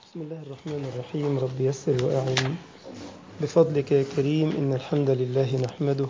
بسم الله الرحمن الرحيم. رب يسر وأعن بفضلك يا كريم. إن الحمد لله نحمده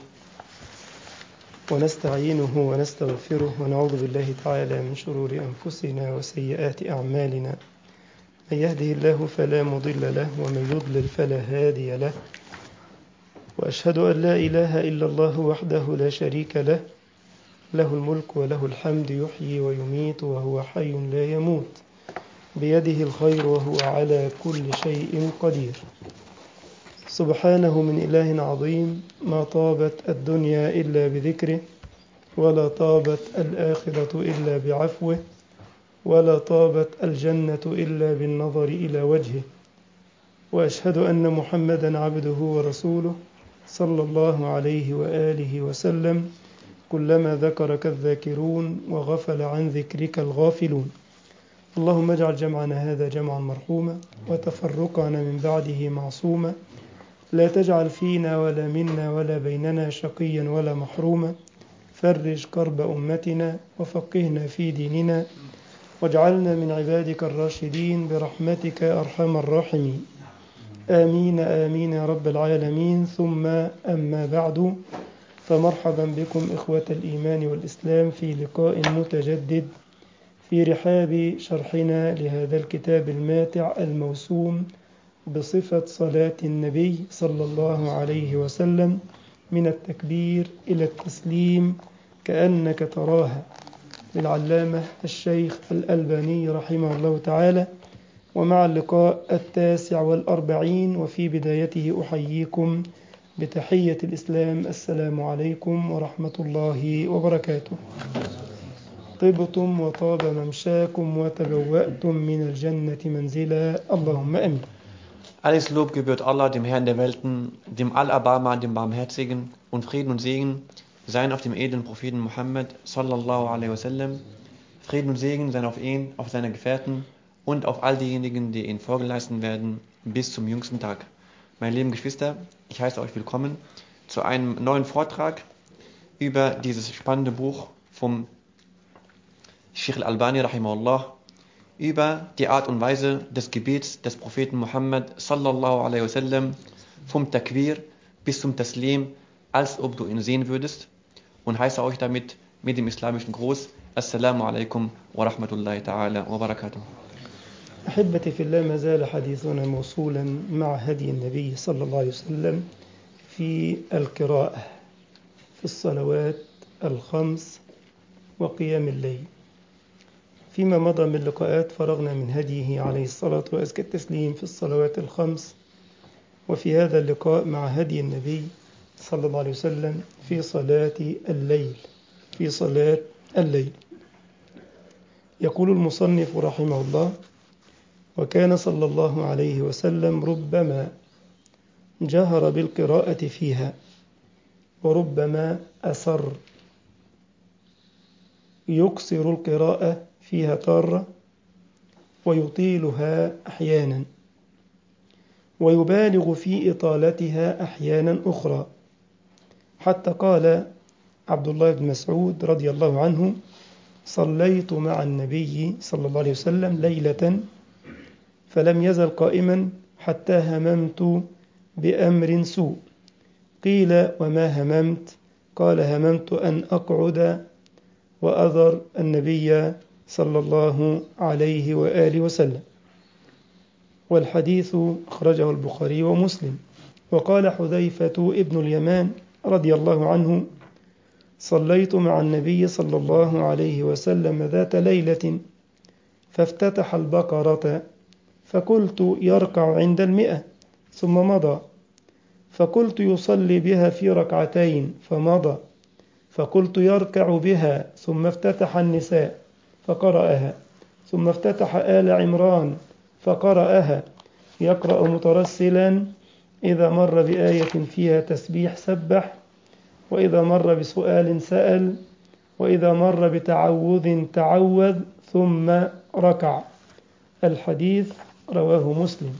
ونستعينه ونستغفره ونعوذ بالله تعالى من شرور أنفسنا وسيئات أعمالنا. من يهده الله فلا مضل له ومن يضلل فلا هادي له، وأشهد أن لا إله إلا الله وحده لا شريك له، له الملك وله الحمد، يحيي ويميت وهو حي لا يموت، بيده الخير وهو على كل شيء قدير. سبحانه من إله عظيم، ما طابت الدنيا إلا بذكره، ولا طابت الآخرة إلا بعفوه، ولا طابت الجنة إلا بالنظر إلى وجهه. وأشهد أن محمدا عبده ورسوله صلى الله عليه وآله وسلم. كلما ذكرك الذاكرون وغفل عن ذكرك الغافلون. اللهم اجعل جمعنا هذا جمعا مرحوما، وتفرقنا من بعده معصوما. لا تجعل فينا ولا منا ولا بيننا شقيا ولا محروما. فرج كرب أمتنا وفقهنا في ديننا، واجعلنا من عبادك الراشدين برحمتك أرحم الراحمين. آمين آمين يا رب العالمين. ثم أما بعد، فمرحبا بكم إخوة الإيمان والإسلام في لقاء متجدد في رحاب شرحنا لهذا الكتاب الماتع الموسوم بصفة صلاة النبي صلى الله عليه وسلم من التكبير إلى التسليم كأنك تراها، للعلامة الشيخ الألباني رحمه الله تعالى. ومع اللقاء 49، وفي بدايته أحييكم بتحية الإسلام. السلام عليكم ورحمة الله وبركاته. طبتم وطاب ممشاكم وتبوأتم من الجنة منزلا، اللهم آمين. Alles Lob gebührt Allah, dem Herrn der Welten, dem Allerbarmer, dem Barmherzigen, und Frieden und Segen seien auf dem edlen Propheten Muhammad sallallahu alaihi wasallam. Frieden und Segen seien auf ihn, auf seine Gefährten und auf all diejenigen, die ihn vorgeleisten werden, bis zum jüngsten Tag. Meine lieben Geschwister, ich heiße euch willkommen zu einem neuen Vortrag über dieses spannende Buch vom Sheikh al-Albani rahimahullah, über die Art und Weise des Gebets des Propheten Muhammad sallallahu alaihi wasallam, vom Takbir bis zum Taslim, als ob du ihn sehen würdest, und heiße euch damit mit dem islamischen Gruß: Assalamu alaikum wa rahmatullahi ta'ala wa barakatuh. أحبتي في الله، ما زال حديثنا موصولا مع هدي النبي صلى الله عليه وسلم في القراءة في الصلوات الخمس وقيام الليل. فيما مضى من لقاءات فرغنا من هديه عليه الصلاة وأزكى التسليم في الصلوات الخمس، وفي هذا اللقاء مع هدي النبي صلى الله عليه وسلم في صلاة الليل. في صلاة الليل يقول المصنف رحمه الله: وكان صلى الله عليه وسلم ربما جهر بالقراءة فيها، وربما أسر، يقصر القراءة فيها تارة ويطيلها أحيانا، ويبالغ في إطالتها أحيانا أخرى. حتى قال عبد الله بن مسعود رضي الله عنه: صليت مع النبي صلى الله عليه وسلم ليلة فلم يزل قائما حتى هممت بأمر سوء. قيل: وما هممت؟ قال: هممت أن أقعد وأذر النبي صلى الله عليه وآله وسلم. والحديث أخرجه البخاري ومسلم. وقال حذيفة ابن اليمان رضي الله عنه: صليت مع النبي صلى الله عليه وسلم ذات ليلة فافتتح البقرة، فقلت يركع عند 100 ثم مضى، فقلت يصلي بها في ركعتين فمضى، فقلت يركع بها، ثم افتتح النساء فقرأها، ثم افتتح آل عمران فقرأها، يقرأ مترسلا إذا مر بآية فيها تسبيح سبح، وإذا مر بسؤال سأل، وإذا مر بتعوذ تعوذ، ثم ركع. الحديث رواه مسلم.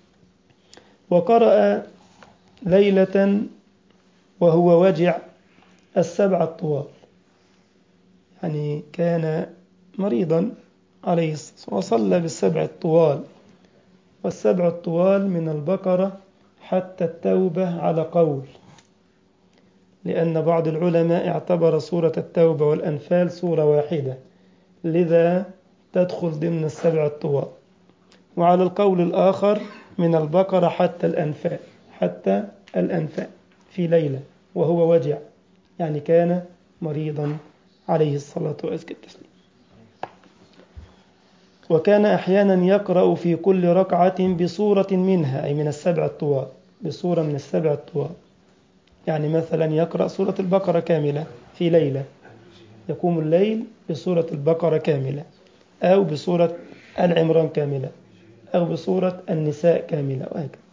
وقرأ ليلة وهو وجع 7 الطوال، يعني كان مريضا عليه الصلاة والسلام، وصلى 7 الطوال والسبع الطوال من البقرة حتى التوبة على قول، لأن بعض العلماء اعتبر سورة التوبة والأنفال سورة واحدة، لذا تدخل ضمن السبع الطوال. وعلى القول الآخر من البقرة حتى الأنفال في ليلة وهو وجع، يعني كان مريضا عليه الصلاة والسلام. وكان أحيانا يقرأ في كل ركعة بسورة منها، أي من السبع الطوال، بسورة من السبع الطوال. يعني مثلا يقرأ سورة البقرة كاملة في ليلة، يقوم الليل بسورة البقرة كاملة، أو بسورة العمران كاملة، أو بسورة النساء كاملة، وهكذا.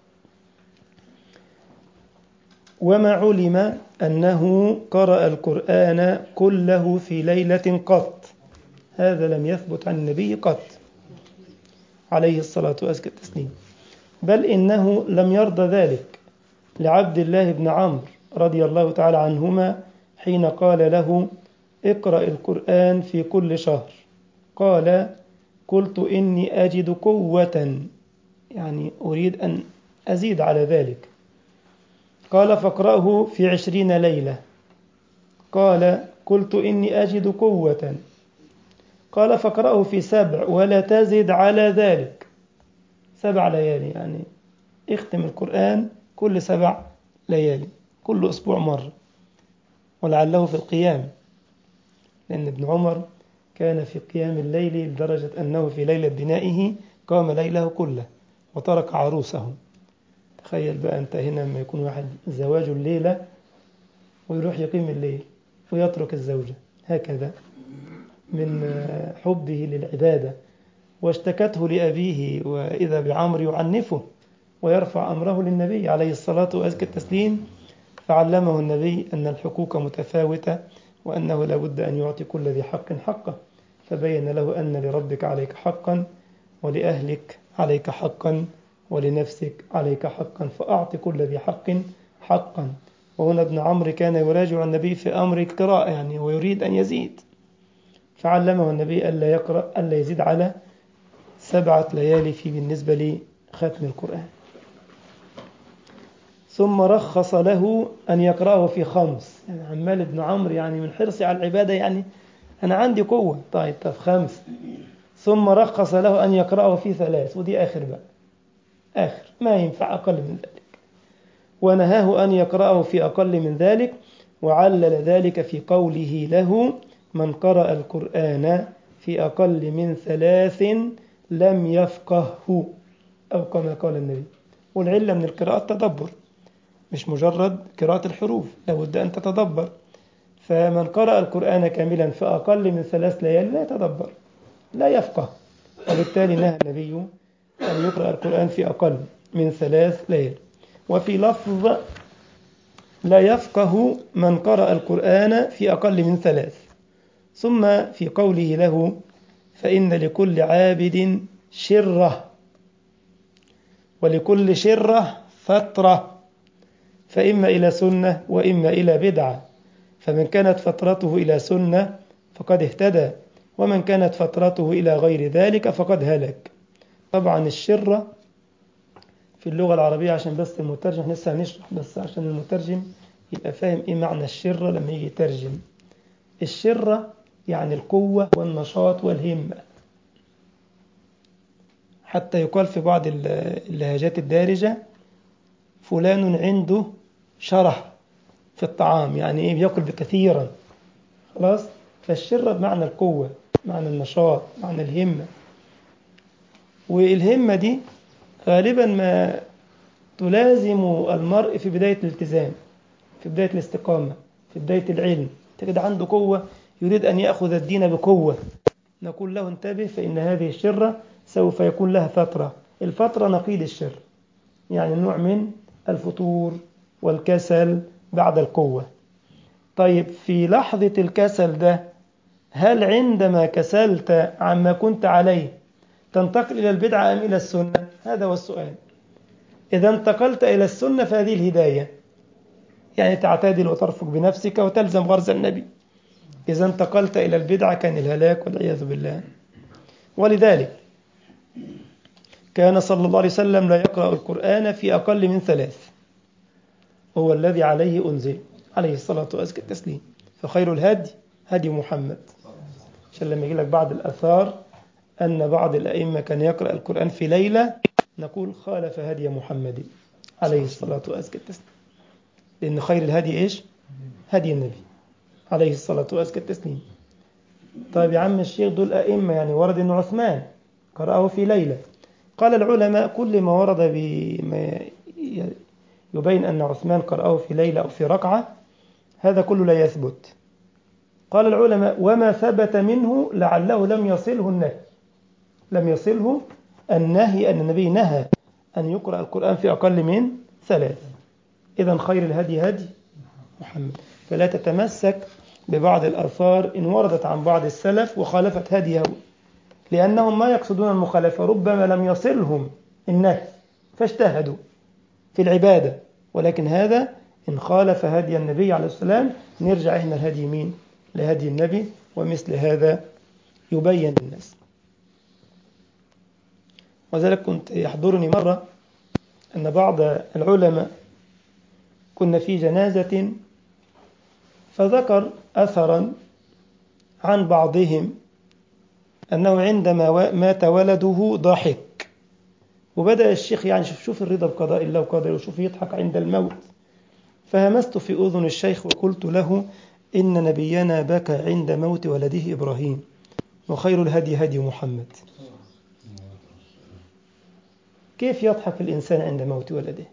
وما علم أنه قرأ القرآن كله في ليلة قط، هذا لم يثبت عن النبي قط عليه الصلاة والسلام، بل إنه لم يرضى ذلك لعبد الله بن عمرو رضي الله تعالى عنهما حين قال له: اقرأ القرآن في كل شهر. قال: قلت إني أجد قوة، يعني أريد أن أزيد على ذلك. قال: فاقرأه في 20 ليلة. قال: قلت إني أجد قوة. قال: فاقرأه في 7 ولا تزد على ذلك. 7 ليالي، يعني اختم القرآن كل 7 ليالي، كل أسبوع مرة، ولعله في القيام، لأن ابن عمر كان في قيام الليل لدرجة أنه في ليلة بنائه قام ليله كله وترك عروسه. تخيل بقى أنت هنا لما يكون واحد زواجه الليلة ويروح يقيم الليل ويترك الزوجة هكذا من حبه للعبادة. واشتكته لأبيه، وإذا بعمر يعنفه ويرفع أمره للنبي عليه الصلاة والتسليم، فعلمه النبي أن الحقوق متفاوتة، وأنه لا بد أن يعطي كل ذي حق حقه، فبين له أن لربك عليك حقا، ولأهلك عليك حقا، ولنفسك عليك حقا، فأعطي كل ذي حق حقا. وهنا ابن عمرو كان يراجع النبي في أمر القراءة، يعني ويريد أن يزيد، فعلمه النبي ألا يقرأ ألا يزيد على 7 ليالي في بالنسبة لختم القرآن. ثم رخص له أن يقرأه في 5، يعني عمال ابن عمرو يعني من حرصي على العبادة، يعني أنا عندي قوة، طيب 5. ثم رخص له أن يقرأه في 3، ودي آخر بقى، آخر ما ينفع أقل من ذلك، ونهاه أن يقرأه في أقل من ذلك، وعلل ذلك في قوله له: من قرأ القرآن في أقل من 3 لم يفقهه، أو كما قال النبي. والعلة من القراءة تدبر، مش مجرد قراءة الحروف، لابد أن تتدبر. فمن قرأ القرآن كاملا في أقل من 3 ليالي لا يتدبر، لا يفقه، وبالتالي نهى النبي أن يقرأ القرآن في أقل من 3 ليالي. وفي لفظ: لا يفقه من قرأ القرآن في أقل من 3. ثم في قوله له: فإن لكل عابد شرة، ولكل شرة فترة، فإما إلى سنة وإما إلى بدعة، فمن كانت فترته إلى سنة فقد اهتدى، ومن كانت فترته إلى غير ذلك فقد هلك. طبعا الشرة في اللغة العربية، عشان بس المترجم لسه هنشرح، بس عشان المترجم يبقى فاهم إيه معنى الشرة لما يجي يترجم. الشرة يعني القوة والنشاط والهمة، حتى يقال في بعض اللهجات الدارجة: فلان عنده شره في الطعام، يعني إيه، بيأكل بكثيرا، خلاص. فالشرة بمعنى القوة، معنى النشاط، معنى الهمة. والهمة دي غالبا ما تلازم المرء في بداية الالتزام، في بداية الاستقامة، في بداية العلم. تجد عنده قوة، يريد أن يأخذ الدين بقوة، نقول له: انتبه، فإن هذه الشرة سوف يكون لها فترة. الفترة نقيض الشر، يعني نوع من الفتور والكسل بعد القوة. طيب في لحظة الكسل ده، هل عندما كسلت عما كنت عليه تنتقل إلى البدعة أم إلى السنة؟ هذا هو السؤال. إذا انتقلت إلى السنة فهذه الهداية، يعني تعتدل وترفق بنفسك وتلزم غرز النبي. إذا انتقلت إلى البدعة كان الهلاك والعياذ بالله. ولذلك كان صلى الله عليه وسلم لا يقرأ القرآن في أقل من 3. هو الذي عليه أنزل عليه الصلاة وأزكى التسليم. فخير الهدي هدي محمد. عشان لما يجي لك بعض الآثار أن بعض الأئمة كان يقرأ القرآن في ليلة، نقول خالف هدي محمد عليه الصلاة وأزكى التسليم، لأن خير الهدي إيش؟ هدي النبي عليه الصلاة وأزكى التسليم. طيب يا عم الشيخ، دول أئمة، يعني ورد أن عثمان قرأه في ليلة. قال العلماء كل ما ورد بما يبين أن عثمان قرأه في ليلة أو في ركعة هذا كله لا يثبت. قال العلماء وما ثبت منه لعله لم يصله النهي، لم يصله النهي أن النبي نهى أن يقرأ القرآن في أقل من 3. إذن خير الهدي هدي محمد. فلا تتمسك ببعض الآثار إن وردت عن بعض السلف وخالفت هديه، لأنهم ما يقصدون المخالفة، ربما لم يصلهم النهي فاجتهدوا في العبادة، ولكن هذا إن خالف هدي النبي عليه السلام نرجع إحنا الهدي مين؟ لهدي النبي. ومثل هذا يبين للناس. وذلك كنت يحضرني مرة أن بعض العلماء كنا في جنازة فذكر أثرا عن بعضهم أنه عندما مات ولده ضحك، وبدأ الشيخ يعني شوف الرضا بقضاء الله وقدره، وشوف يضحك عند الموت. فهمست في أذن الشيخ وقلت له إن نبينا بكى عند موت ولده إبراهيم، وخير الهدي هدي محمد. كيف يضحك الإنسان عند موت ولده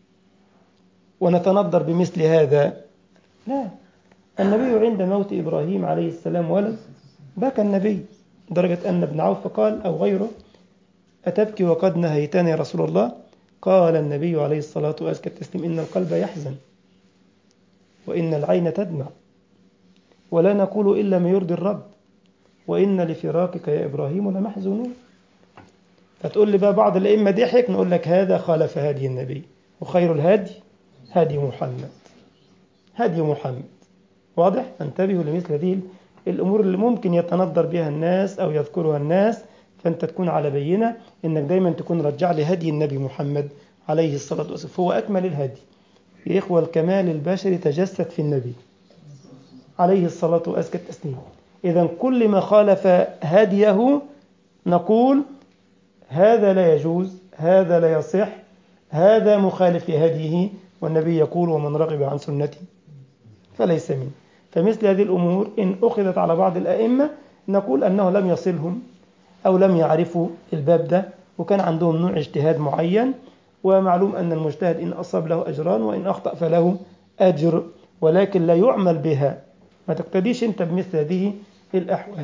ونتنظر بمثل هذا؟ لا، النبي عند موت إبراهيم عليه السلام ولد بكى النبي، درجة أن ابن عوف قال أو غيره أتبكي وقد نهيتني يا رسول الله؟ قال النبي عليه الصلاة والسلام إن القلب يحزن وإن العين تدمع ولا نقول إلا ما يرضي الرب وإن لفراقك يا إبراهيم لمحزونون. فتقول لي بقى بعض الأئمة ضحك، نقول لك هذا خالف هدي النبي، وخير الهدي هدي محمد، هدي محمد. واضح؟ انتبهوا لمثل هذه الأمور اللي ممكن يتنظر بها الناس أو يذكرها الناس، فأنت تكون على بينة إنك دايما تكون رجع لهدي النبي محمد عليه الصلاة والسلام، هو أكمل الهدي. يا إخوة الكمال البشري تجسد في النبي عليه الصلاة والسلام. إذا كل ما خالف هديه نقول هذا لا يجوز، هذا لا يصح، هذا مخالف لهديه، والنبي يقول ومن رغب عن سنتي فليس مني. فمثل هذه الأمور إن أخذت على بعض الأئمة نقول أنه لم يصلهم أو لم يعرفوا الباب ده، وكان عندهم نوع اجتهاد معين، ومعلوم أن المجتهد إن أصاب له أجران وإن أخطأ فله أجر، ولكن لا يعمل بها. ما تقتديش أنت بمثل هذه الأحوال.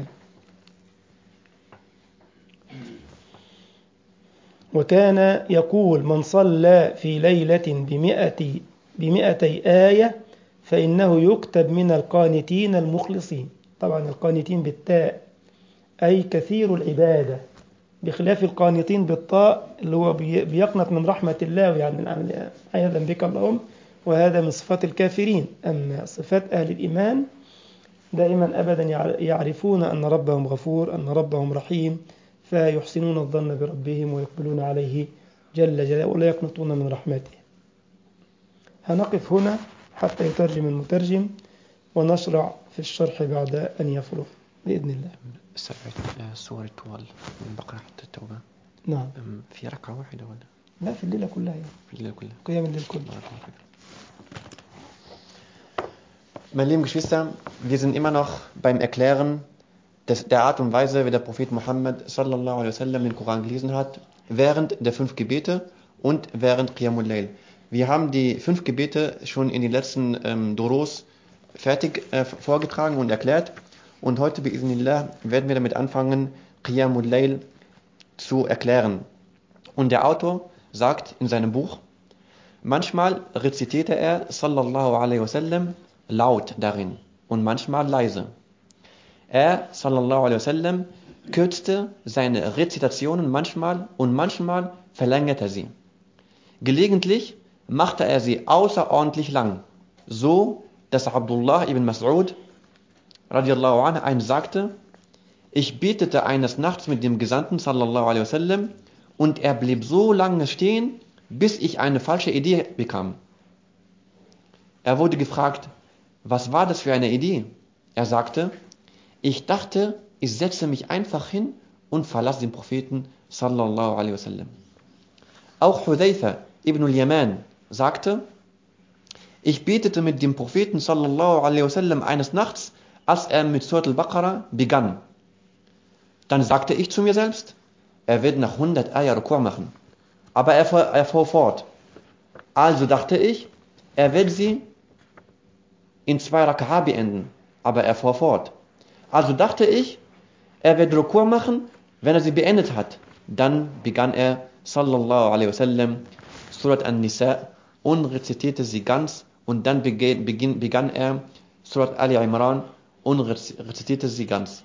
وكان يقول من صلى في ليلة بمئتي آية فإنه يكتب من القانتين المخلصين. طبعا القانتين بالتاء أي كثير العبادة، بخلاف القانتين بالطاء اللي هو بيقنط من رحمة الله، يعني من عمل عياذا بك اللهم، وهذا من صفات الكافرين. أما صفات أهل الإيمان دائما أبدا يعرفون أن ربهم غفور، أن ربهم رحيم، فيحسنون الظن بربهم ويقبلون عليه جل جلاله ولا يقنطون من رحمته. هنقف هنا حتى يترجم المترجم ونشرع في الشرح بعد أن يفرغ بإذن الله. 7 سور الطوال من البقرة حتى التوبة. نعم. في ركعة واحدة ولا؟ لا، في الليلة كلها يعني. في الليلة كلها. قيام الليل كله. Meine lieben Geschwister, wir sind immer noch beim Erklären der Art und Weise, wie der Prophet Muhammad sallallahu alaihi wasallam den Koran gelesen hat, während der 5 Gebete und während Qiyamul Layl. Wir haben die 5 Gebete schon in den letzten Duros fertig vorgetragen und erklärt, und heute bi'idhnillah werden wir damit anfangen, Qiyamul Layl zu erklären. Und der Autor sagt in seinem Buch, manchmal rezitierte er sallallahu alaihi wasallam laut darin und manchmal leise. Er, sallallahu alaihi wasallam, kürzte seine Rezitationen manchmal und manchmal verlängerte sie. Gelegentlich machte er sie außerordentlich lang, so dass Abdullah ibn Mas'ud radiallahu anhu einem sagte, ich betete eines Nachts mit dem Gesandten sallallahu alaihi wasallam und er blieb so lange stehen, bis ich eine falsche Idee bekam. Er wurde gefragt, was war das für eine Idee? Er sagte, ich dachte, ich setze mich einfach hin und verlasse den Propheten sallallahu alaihi wasallam. Auch Hudayfa ibn al-Yaman sagte, ich betete mit dem Propheten sallallahu alaihi wasallam eines Nachts, als er mit Surat al-Baqarah begann. Dann sagte ich zu mir selbst, er wird nach 100 Ayah Ruku' machen. Aber er fuhr fort. Also dachte ich, er wird sie in 2 Raka'a beenden. Aber er fuhr fort. Also dachte ich, er wird Ruku' machen, wenn er sie beendet hat. Dann begann er, sallallahu alaihi wasallam, Surat An-Nisa und rezitierte sie ganz. Und dann begann er, Surat Ali Imran und rezitierte sie ganz.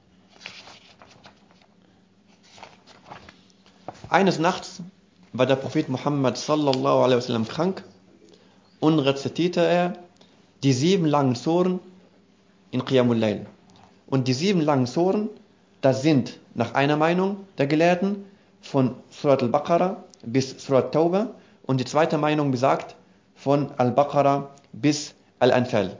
Eines Nachts war der Prophet Muhammad sallallahu alaihi wasallam krank und rezitierte er die 7 langen Suren in Qiyamul Layl. Und die 7 langen Suren, das sind nach einer Meinung der Gelehrten von Surat al-Baqarah bis Surat Tawbah und die zweite Meinung besagt von al-Baqarah bis al-Anfal.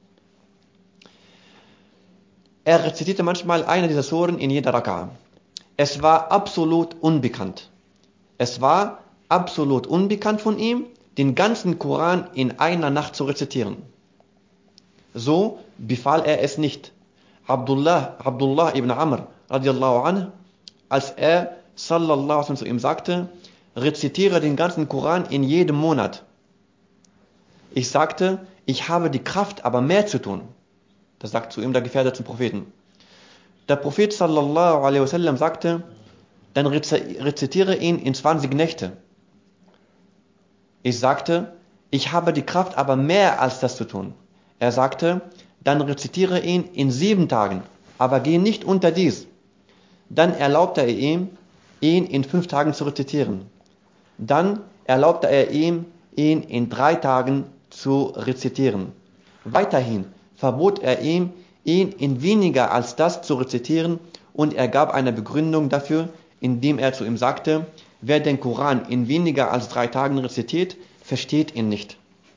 Er rezitierte manchmal eine dieser Suren in jeder Raka'a. Es war absolut unbekannt. Es war absolut unbekannt von ihm, den ganzen Koran in einer Nacht zu rezitieren. So befahl er es nicht. Abdullah ibn Amr radiallahu anhu, als er sallallahu alaihi wasallam zu ihm sagte, rezitiere den ganzen Koran in jedem Monat. Ich sagte, ich habe die Kraft, aber mehr zu tun. Das sagt zu ihm der Gefährte zum Propheten. Der Prophet sallallahu alaihi wasallam sagte, dann rezitiere ihn in 20 Nächte. Ich sagte, ich habe die Kraft, aber mehr als das zu tun. Er sagte, dann rezitiere ihn in 7 Tagen, aber geh nicht unter dies. Dann erlaubte er ihm, ihn in 5 Tagen zu rezitieren. Dann erlaubte er ihm, ihn in 3 Tagen zu rezitieren. Weiterhin verbot er ihm, ihn in weniger als das zu rezitieren, und er gab eine Begründung dafür, indem er zu ihm sagte, wer den Koran in weniger als 3 Tagen rezitiert, versteht ihn nicht.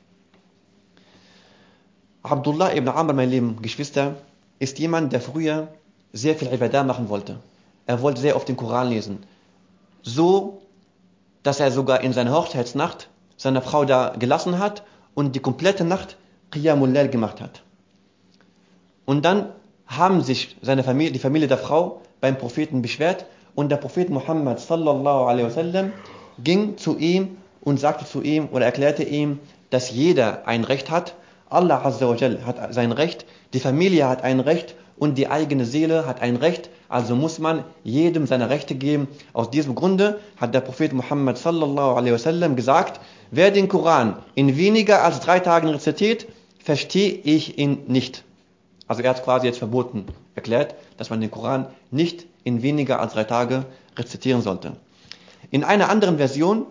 Abdullah ibn Amr, meine lieben Geschwister, ist jemand, der früher sehr viel Ibadah machen wollte. Er wollte sehr oft den Koran lesen. So, dass er sogar in seiner Hochzeitsnacht seine Frau da gelassen hat und die komplette Nacht Qiyamul Layl gemacht hat. Und dann haben sich die Familie der Frau beim Propheten beschwert und der Prophet Muhammad sallallahu alaihi wasallam ging zu ihm und sagte zu ihm oder erklärte ihm, dass jeder ein Recht hat. Allah Azza wa Jal hat sein Recht, die Familie hat ein Recht und die eigene Seele hat ein Recht, also muss man jedem seine Rechte geben. Aus diesem Grunde hat der Prophet Muhammad sallallahu alaihi wasallam gesagt, wer den Koran in weniger als 3 Tagen rezitiert, verstehe ich ihn nicht. Also er hat quasi jetzt verboten, erklärt, dass man den Koran nicht in weniger als 3 Tage rezitieren sollte. In einer anderen Version,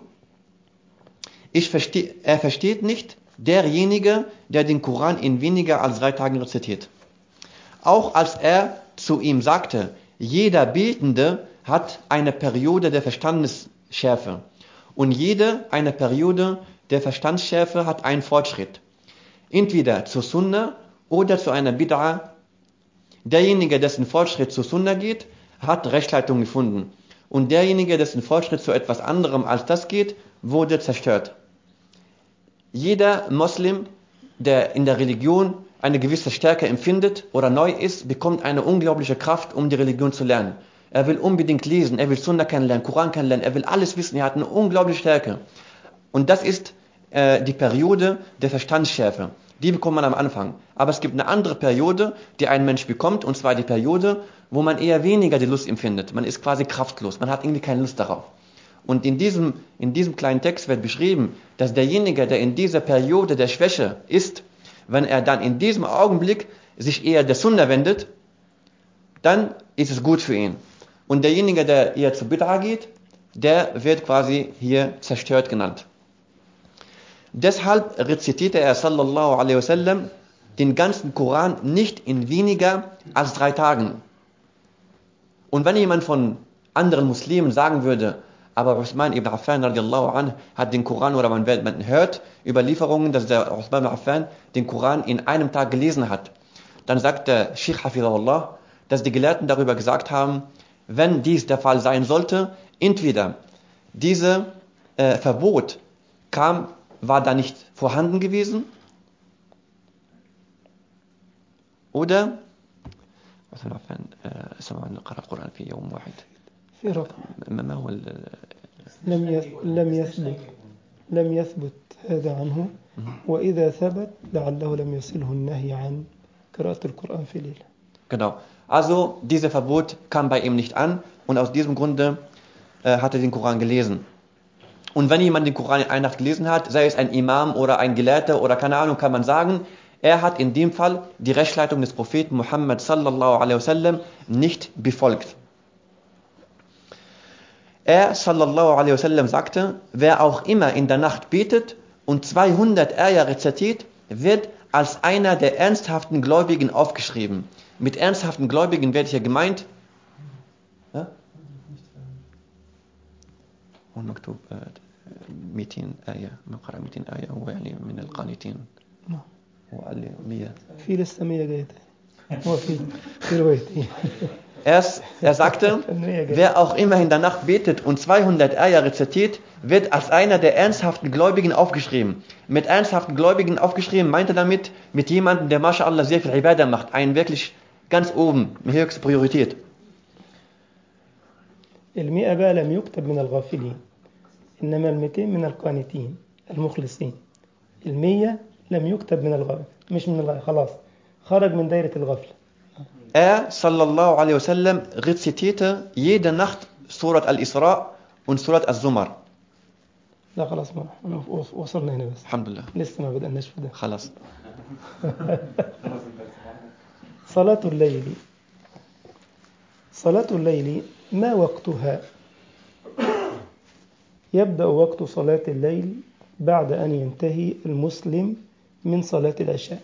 er versteht nicht derjenige, der den Koran in weniger als 3 Tagen rezitiert. Auch als er zu ihm sagte, jeder Betende hat eine Periode der Verstandesschärfe und jede eine Periode der Verstandsschärfe hat einen Fortschritt. Entweder zur Sunna oder zu einer Bid'a. Derjenige, dessen Fortschritt zur Sunna geht, hat Rechtsleitung gefunden. Und derjenige, dessen Fortschritt zu etwas anderem als das geht, wurde zerstört. Jeder Muslim, der in der Religion eine gewisse Stärke empfindet oder neu ist, bekommt eine unglaubliche Kraft, um die Religion zu lernen. Er will unbedingt lesen, er will Sunna kennenlernen, Koran kennenlernen, er will alles wissen, er hat eine unglaubliche Stärke. Und das ist die Periode der Verstandsschärfe. Die bekommt man am Anfang. Aber es gibt eine andere Periode, die ein Mensch bekommt, und zwar die Periode, wo man eher weniger die Lust empfindet. Man ist quasi kraftlos, man hat irgendwie keine Lust darauf. Und in diesem kleinen Text wird beschrieben, dass derjenige, der in dieser Periode der Schwäche ist, wenn er dann in diesem Augenblick sich eher der Sunna wendet, dann ist es gut für ihn. Und derjenige, der eher zu Bid'a geht, der wird quasi hier zerstört genannt. Deshalb rezitierte er sallallahu alaihi wasallam den ganzen Koran nicht in weniger als 3 Tagen. Und wenn jemand von anderen Muslimen sagen würde, Aber Uthman ibn Affan radiallahu anhu hat den Koran, oder man hört Überlieferungen, dass der Uthman ibn Affan den Koran in einem Tag gelesen hat. Dann sagt der Sheikh Hafidahullah, dass die Gelehrten darüber gesagt haben, wenn dies der Fall sein sollte, entweder diese Verbot war da nicht vorhanden gewesen, oder في رقم لم يثبت هذا عنه، وإذا ثبت لعله لم يصله النهي عن قراءة القرآن في ليلة. Genau. Also, dieser Verbot kam bei ihm nicht an und aus diesem Grunde hat er den Koran gelesen. Und wenn jemand den Koran in einer Nacht gelesen hat, sei es ein Imam oder ein Gelehrter oder keine Ahnung, kann man sagen, er hat in dem Fall die Rechtsleitung des Propheten Muhammad sallallahu alaihi wasallam nicht befolgt. Er sallallahu alaihi wasallam sagte, wer auch immer in der Nacht betet und 200 Ayah rezitiert, wird als einer der ernsthaften Gläubigen aufgeschrieben. Mit ernsthaften Gläubigen wird hier gemeint, ja? والمكتوب 200 آية نقرأ 200 آية هو يعني من القانتين هو قال لي 100 في لسه 100 جاية هو في روايتي. Er sagte, wer auch immer in der Nacht betet und 200 Ayah rezitiert, wird als einer der ernsthaften Gläubigen aufgeschrieben. Mit ernsthaften Gläubigen aufgeschrieben meint er damit, mit jemandem, der MashaAllah sehr viel Ibadah macht, einen wirklich ganz oben, mit höchster Priorität. 100 بقى لم يكتب من الغافلين، إنما 200 من القانتين المخلصين. 100 لم يكتب من الغافل، مش من الغافل، خلاص خرج من دائرة الغفلة. Er, sallallahu alaihi wasallam, rezitierte jede Nacht Surat al-Isra und Surat al-Zumar. لا خلاص ما وصلنا هنا بس. الحمد لله. لسه ما بدأناش في ده. خلاص. صلاة الليل. صلاة الليل ما وقتها؟ يبدأ وقت صلاة الليل بعد أن ينتهي المسلم من صلاة العشاء،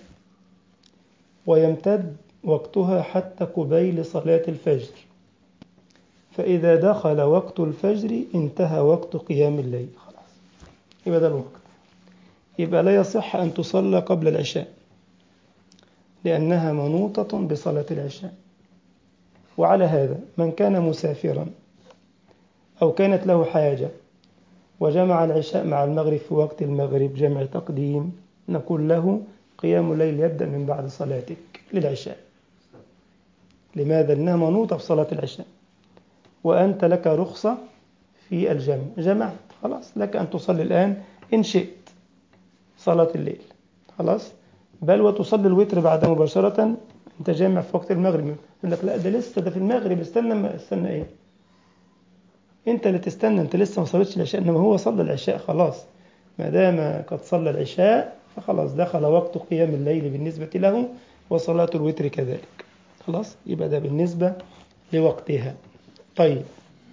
ويمتد وقتها حتى قبيل صلاة الفجر، فإذا دخل وقت الفجر انتهى وقت قيام الليل. خلاص يبقى ده الوقت. يبقى لا يصح أن تصلى قبل العشاء لأنها منوطة بصلاة العشاء. وعلى هذا من كان مسافرا أو كانت له حاجة وجمع العشاء مع المغرب في وقت المغرب جمع تقديم، نقول له قيام الليل يبدأ من بعد صلاتك للعشاء. لماذا؟ لأنها منوطة بصلاة العشاء، وأنت لك رخصة في الجمع، جمعت خلاص، لك أن تصلي الآن إن شئت صلاة الليل، خلاص، بل وتصلي الوتر بعد مباشرة. أنت جامع في وقت المغرب، يقول لك لا ده لسه ده في المغرب، استنى إيه؟ أنت اللي تستنى، أنت لسه ما صليتش العشاء، إنما هو صلى العشاء خلاص. ما دام قد صلى العشاء فخلاص دخل وقت قيام الليل بالنسبة له، وصلاة الوتر كذلك. خلاص يبقى ده بالنسبة لوقتها. طيب،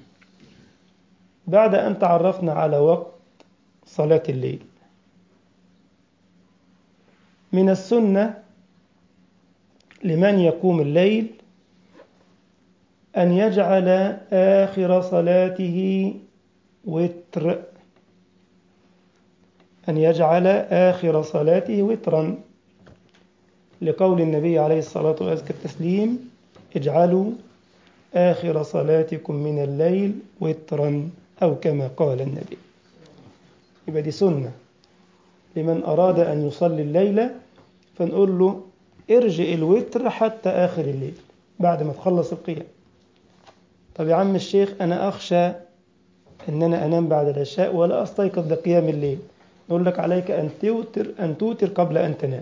بعد أن تعرفنا على وقت صلاة الليل، من السنة لمن يقوم الليل أن يجعل آخر صلاته وتر، أن يجعل آخر صلاته وترا، لقول النبي عليه الصلاة والتسليم: اجعلوا آخر صلاتكم من الليل وترا، أو كما قال النبي. يبقى دي سنة لمن أراد أن يصلي الليلة، فنقول له ارجع الوتر حتى آخر الليل بعد ما تخلص القيام. طب يا عم الشيخ أنا أخشى أن أنا أنام بعد العشاء ولا أستيقظ لقيام الليل، نقول لك عليك أن توتر قبل أن تنام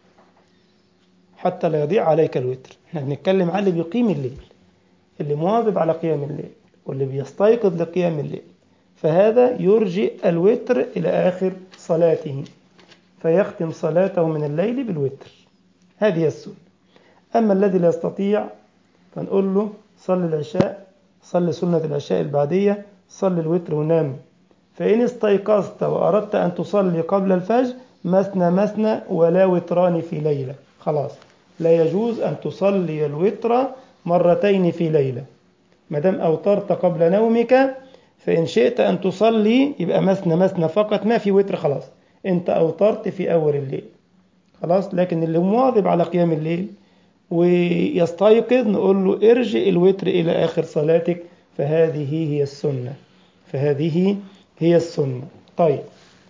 حتى لا يضيع عليك الوتر. احنا بنتكلم على اللي بيقيم الليل، اللي مواظب على قيام الليل واللي بيستيقظ لقيام الليل، فهذا يرجئ الوتر إلى آخر صلاته فيختم صلاته من الليل بالوتر. هذه السنة. أما الذي لا يستطيع فنقول له صل العشاء، صل سنة العشاء البعدية، صل الوتر ونام. فإن استيقظت وأردت أن تصلي قبل الفجر مثنى مثنى ولا وتران في ليلة، خلاص لا يجوز أن تصلي الوتر مرتين في ليلة. ما دام أوترت قبل نومك فإن شئت أن تصلي يبقى مثنى مثنى فقط، ما في وتر، خلاص أنت أوترت في أول الليل خلاص. لكن اللي مواظب على قيام الليل ويستيقظ نقول له ارجع الوتر إلى آخر صلاتك، فهذه هي السنة، فهذه هي السنة. طيب،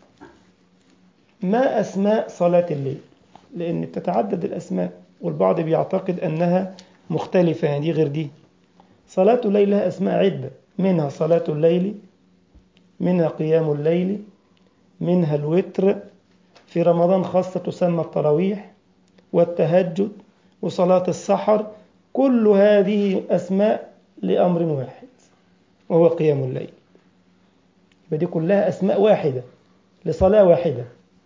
ما أسماء صلاة الليل؟ لأن تتعدد الأسماء والبعض بيعتقد أنها مختلفة، يعني دي غير دي. صلاة الليل لها أسماء عدة، منها صلاة الليل، منها قيام الليل، منها الوتر، في رمضان خاصة تسمى التراويح والتهجد وصلاة السحر. كل هذه أسماء لأمر واحد وهو قيام الليل. دي كلها أسماء واحدة لصلاة واحدة،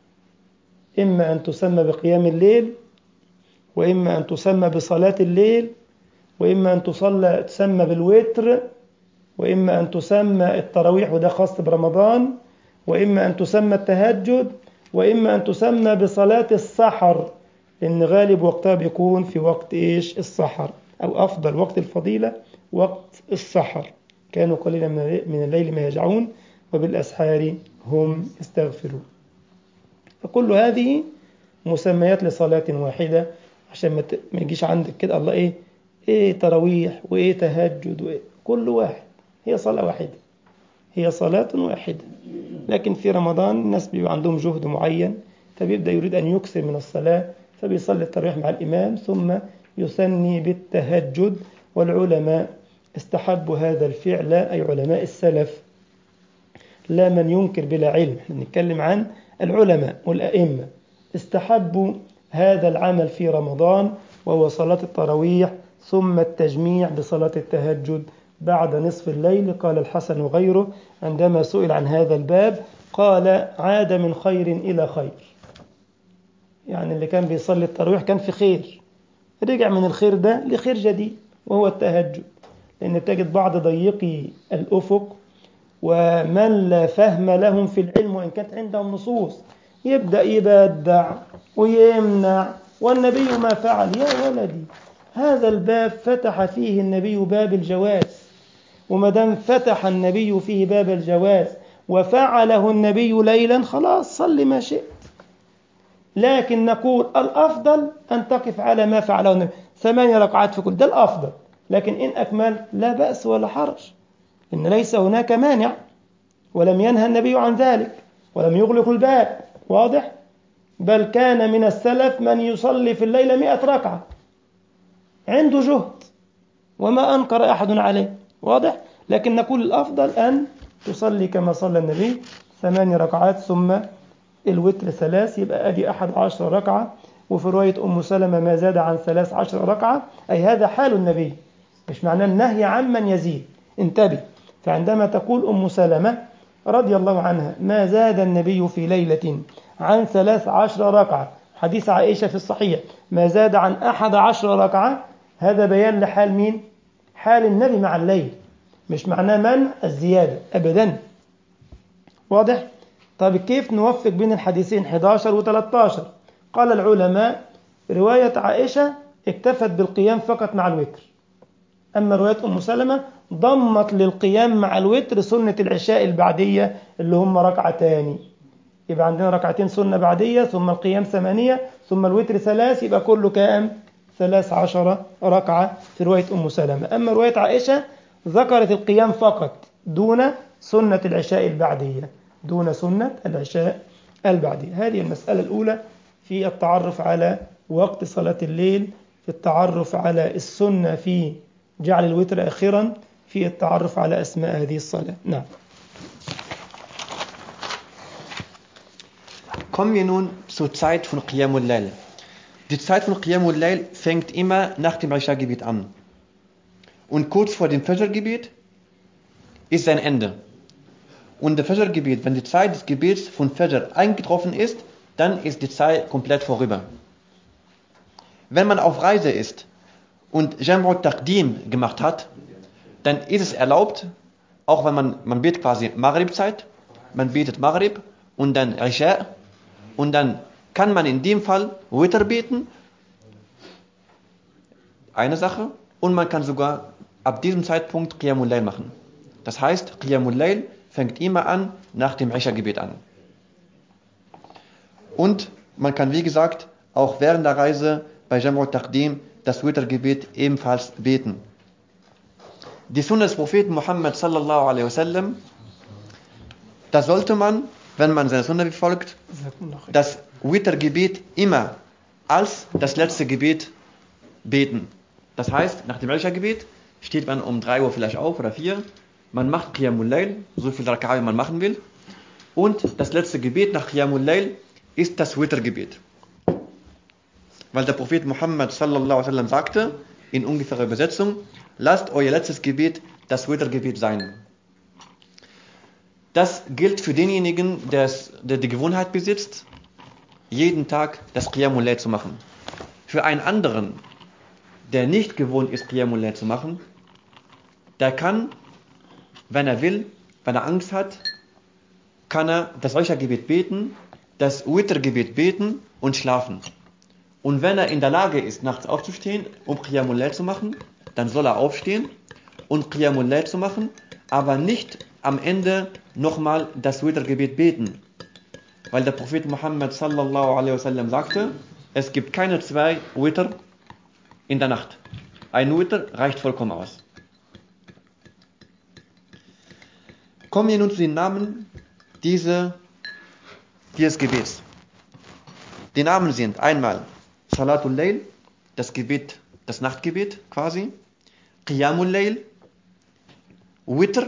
إما أن تسمى بقيام الليل، وإما أن تسمى بصلاة الليل، وإما أن تسمى بالوتر، وإما أن تسمى التراويح وده خاص برمضان، وإما أن تسمى التهجد، وإما أن تسمى بصلاة السحر، لأن غالب وقتها بيكون في وقت إيش؟ السحر، أو أفضل وقت الفضيلة وقت السحر. كانوا قليلا من الليل ما يهجعون وبالأسحار هم يستغفرون. فكل هذه مسميات لصلاة واحدة، عشان ما يجيش عندك كده الله إيه تراويح وإيه تهجد وإيه، كل واحد، هي صلاة واحدة، هي صلاة واحدة. لكن في رمضان الناس بيبقى عندهم جهد معين، فبيبدأ يريد أن يكثر من الصلاة، فبيصلي التراويح مع الإمام ثم يثني بالتهجد. والعلماء استحبوا هذا الفعل، أي علماء السلف، لا من ينكر بلا علم، احنا بنتكلم عن العلماء والأئمة، استحبوا هذا العمل في رمضان، وهو صلاة التراويح ثم التجميع بصلاة التهجد بعد نصف الليل. قال الحسن وغيره عندما سئل عن هذا الباب قال: عاد من خير إلى خير، يعني اللي كان بيصلي التراويح كان في خير، رجع من الخير ده لخير جديد وهو التهجد. لأن تجد بعض ضيقي الأفق ومن لا فهم لهم في العلم وإن كانت عندهم نصوص يبدأ يبدع ويمنع، والنبي ما فعل. يا ولدي، هذا الباب فتح فيه النبي باب الجواز، ومدام فتح النبي فيه باب الجواز وفعله النبي ليلا، خلاص صل ما شئت. لكن نقول الأفضل أن تقف على ما فعله النبي، 8 ركعات في كل، ده الأفضل. لكن إن أكملت لا بأس ولا حرج، إن ليس هناك مانع، ولم ينهى النبي عن ذلك ولم يغلق الباب، واضح؟ بل كان من السلف من يصلي في الليلة 100 ركعة، عنده جهد وما أنكر أحد عليه، واضح؟ لكن نقول الأفضل أن تصلي كما صلى النبي 8 ركعات ثم الوتر 3، يبقى أدي 11 ركعة. وفي رواية أم سلمة ما زاد عن 13 ركعة، أي هذا حال النبي، مش معناه النهي عمن يزيد، انتبه. فعندما تقول أم سلمة رضي الله عنها ما زاد النبي في ليلة عن 13 ركعة، حديث عائشة في الصحيح ما زاد عن 11 ركعة، هذا بيان لحال مين؟ حال النبي مع الليل، مش معناه منع الزيادة أبدا، واضح؟ طيب كيف نوفق بين الحديثين 11 و13؟ قال العلماء رواية عائشة اكتفت بالقيام فقط مع الوتر، أما رواية أم سلمة ضمت للقيام مع الوتر سنة العشاء البعدية اللي هم ركعتان، يبقى عندنا ركعتين سنة بعدية ثم القيام 8 ثم الوتر 3، يبقى كله كام؟ 13 ركعة في رواية أم سلمة. أما رواية عائشة ذكرت القيام فقط دون سنة العشاء البعدية، دون سنة العشاء البعدية. هذه المسألة الأولى في التعرف على وقت صلاة الليل، في التعرف على السنة في جعل الوتر آخرا، في التعرف على أسماء هذه الصلاة. نعم. Kommen wir nun zur Zeit von Qiyamul Layl. Die Zeit von Qiyamul Layl fängt immer nach dem Isha-Gebet an. Und kurz vor dem Fajr-Gebet ist sein Ende. Und der Fajr-Gebet, wenn die Zeit des Gebets von Fajr eingetroffen ist, dann ist die Zeit komplett vorüber. Wenn man auf Reise ist und Jam'u Taqdim gemacht hat, dann ist es erlaubt, auch wenn man betet quasi Maghrib-Zeit, man betet Maghrib und dann Isha, und dann kann man in dem Fall Witr beten, eine Sache, und man kann sogar ab diesem Zeitpunkt Qiyamul Layl machen. Das heißt, Qiyamul Layl fängt immer an, nach dem Isha-Gebet an. Und man kann, wie gesagt, auch während der Reise bei Jam'u Taqdim das Witr-Gebet ebenfalls beten. Die Sunna des Propheten Muhammad sallallahu alaihi wasallam, da sollte man, wenn man seine Sunna befolgt, das Witr-Gebet immer als das letzte Gebet beten. Das heißt, nach dem Isha-Gebet steht man um 3 Uhr vielleicht auf oder 4. Man macht Qiyamul Layl, so viel Raka'a wie man machen will. Und das letzte Gebet nach Qiyamul Layl ist das Witr-Gebet. Weil der Prophet Muhammad sallallahu alaihi wasallam sagte, in ungefährer Übersetzung, lasst euer letztes Gebet das Witr-Gebet sein. Das gilt für denjenigen, der die Gewohnheit besitzt, jeden Tag das Qiyamul Layl zu machen. Für einen anderen, der nicht gewohnt ist, Qiyamul Layl zu machen, der kann, wenn er will, wenn er Angst hat, kann er das Isha-Gebet beten, das Witr-Gebet beten und schlafen. Und wenn er in der Lage ist, nachts aufzustehen, um Qiyamul Layl zu machen, dann soll er aufstehen und Qiyamul Layl zu machen, aber nicht am Ende nochmal das Witr-Gebet beten. Weil der Prophet Muhammad sallallahu alaihi wasallam sagte, es gibt keine 2 Witr in der Nacht. Ein Witr reicht vollkommen aus. Kommen wir nun zu den Namen dieses Gebets. Die Namen sind einmal Salatul Layl, das Gebet, das Nachtgebet quasi, Qiyamul Layl, Witr,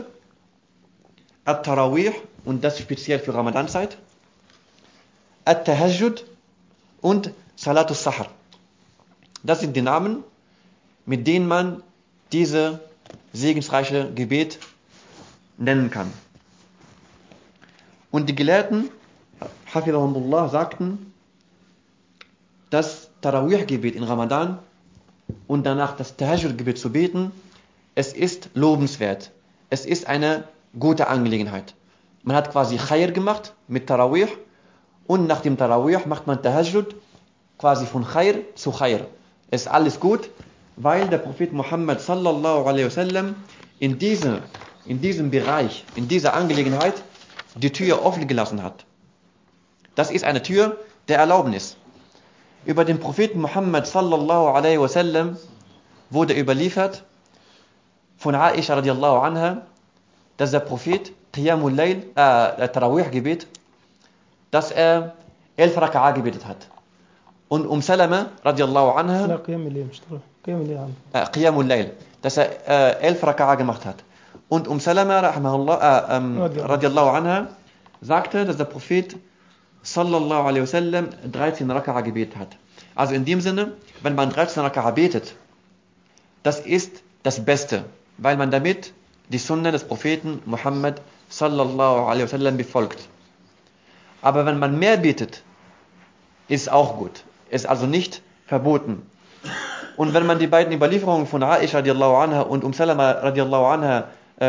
At-Tarawih, und das speziell für Ramadanzeit, At-Tahajjud und Salatul Sahar. Das sind die Namen, mit denen man diese segensreiche Gebet nennen kann. Und die Gelehrten, Hafidhahumullah, sagten, das Tarawih-Gebet in Ramadan und danach das Tahajjud-Gebet zu beten, es ist lobenswert. Es ist eine gute Angelegenheit. Man hat quasi Khair gemacht mit Tarawih und nach dem Tarawih macht man Tahajjud quasi von Khair zu Khair. Es ist alles gut, weil der Prophet Muhammad sallallahu alaihi wasallam in diesem Bereich, in dieser Angelegenheit die Tür offen gelassen hat. Das ist eine Tür der Erlaubnis. Über den Propheten Muhammad sallallahu alaihi wasallam wurde überliefert von Aisha radiallahu anha, dass der Prophet Qiyamul Layl, Tarawih-Gebet, dass er 11 Raka'a gebetet hat. Und Salama radiallahu anha, Qiyamul Layl, dass er 11 Raka'a gemacht hat. Und Salama radiallahu anha sagte, dass der Prophet sallallahu alaihi wasallam 13 Raka'a gebetet hat. Also in dem Sinne, wenn man 13 Raka'a betet, das ist das Beste, weil man damit die Sunna des Propheten Muhammad sallallahu alaihi wasallam befolgt. Aber wenn man mehr betet, ist auch gut. Ist also nicht verboten. Und wenn man die beiden Überlieferungen von Aisha radiallahu anha und Salama radiallahu anha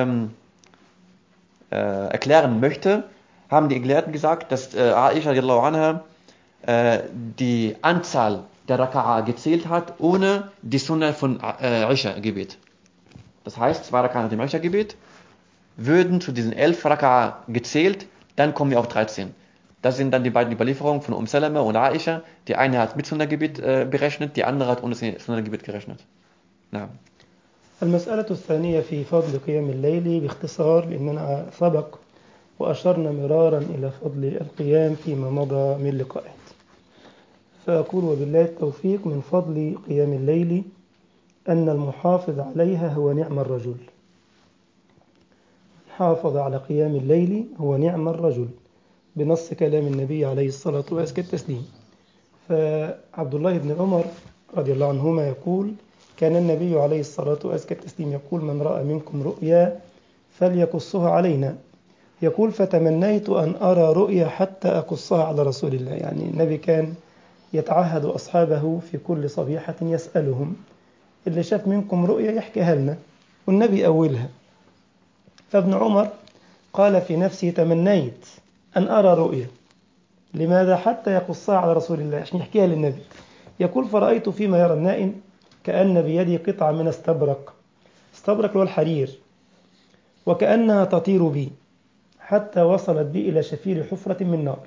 erklären möchte, haben die Gelehrten gesagt, dass Aisha radiallahu anha die Anzahl der Raka'a gezählt hat, ohne die Sunna von Isha-Gebet. Das heißt, 2 Raka'a nach dem Isha-Gebet würden zu diesen 11 Raka'a gezählt, dann kommen wir auf 13. Das sind dann die beiden Überlieferungen von Salama und Aisha. Die eine hat mit Sunna-Gebet berechnet, die andere hat ohne Sunna-Gebet gerechnet. Ja. المسألة الثانية في فضل قيام الليل باختصار، لأننا سبق وأشرنا مرارا إلى فضل القيام فيما مضى من لقاءات. فأقول وبالله التوفيق: من فضل قيام الليل أن المحافظ عليها هو نعم الرجل. حافظ على قيام الليل هو نعم الرجل، بنص كلام النبي عليه الصلاة والتسليم. فعبد الله بن عمر رضي الله عنهما يقول: كان النبي عليه الصلاة والتسليم يقول: من رأى منكم رؤيا فليقصها علينا. يقول: فتمنيت أن أرى رؤيا حتى أقصها على رسول الله. يعني النبي كان يتعهد أصحابه في كل صبيحة يسألهم: اللي شاف منكم رؤيا يحكيها لنا، والنبي أولها. فابن عمر قال في نفسه: تمنيت أن أرى رؤيا. لماذا؟ حتى يقصها على رسول الله، عشان يحكيها للنبي. يقول: فرأيت فيما يرى النائم كأن بيدي قطعة من استبرق. استبرق هو الحرير. وكأنها تطير بي حتى وصلت بي إلى شفير حفرة من نار،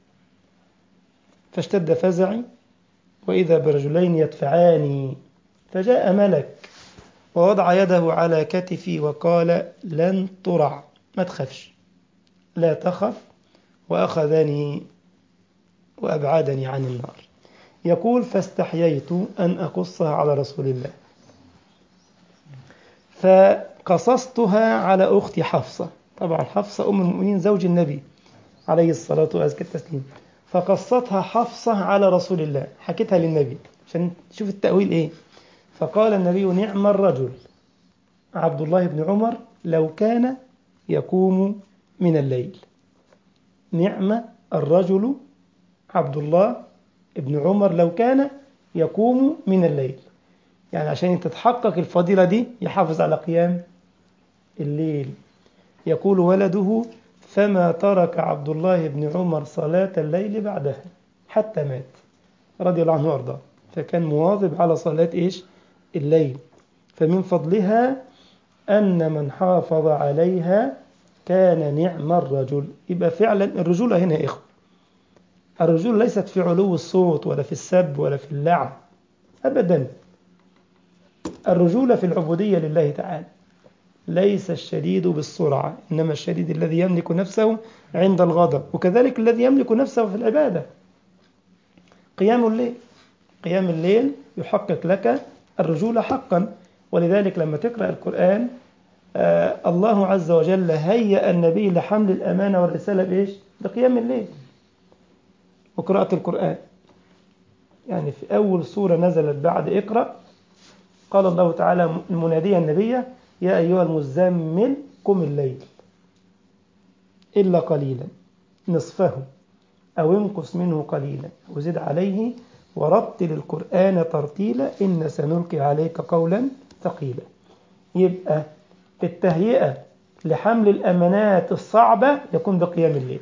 فاشتد فزعي وإذا برجلين يدفعاني، فجاء ملك ووضع يده على كتفي وقال لن ترع، ما تخافش، لا تخف، وأخذني وأبعدني عن النار. يقول فاستحييت أن أقصها على رسول الله، فقصصتها على أختي حفصة، طبعا حفصة أم المؤمنين زوج النبي عليه الصلاة والتسليم، فقصتها حفصة على رسول الله، حكتها للنبي عشان تشوف التأويل إيه. فقال النبي نعم الرجل عبد الله بن عمر لو كان يقوم من الليل. نعم الرجل عبد الله بن عمر لو كان يقوم من الليل، يعني عشان تتحقق الفضيلة دي يحافظ على قيام الليل. يقول ولده فما ترك عبد الله بن عمر صلاة الليل بعدها حتى مات رضي الله عنه وارضاه، فكان مواظب على صلاة إيش؟ الليل. فمن فضلها أن من حافظ عليها كان نعم الرجل. يبقى فعلا الرجولة هنا يا إخوة، الرجولة ليست في علو الصوت ولا في السب ولا في اللعب أبدا، الرجولة في العبودية لله تعالى. ليس الشديد بالسرعة، إنما الشديد الذي يملك نفسه عند الغضب، وكذلك الذي يملك نفسه في العبادة. قيام الليل، قيام الليل يحقق لك الرجولة حقا. ولذلك لما تقرأ القرآن الله عز وجل هيأ النبي لحمل الأمانة والرسالة بإيش؟ بقيام الليل وقراءة القرآن. يعني في أول سورة نزلت بعد اقرأ قال الله تعالى المناديا النبي يا أيها المزمل قم الليل إلا قليلا نصفه أو انقص منه قليلا وزد عليه ورتل القرآن ترتيلا إن سنلقي عليك قولا ثقيلا. يبقى التهيئة لحمل الأمانات الصعبة يكون بقيام الليل،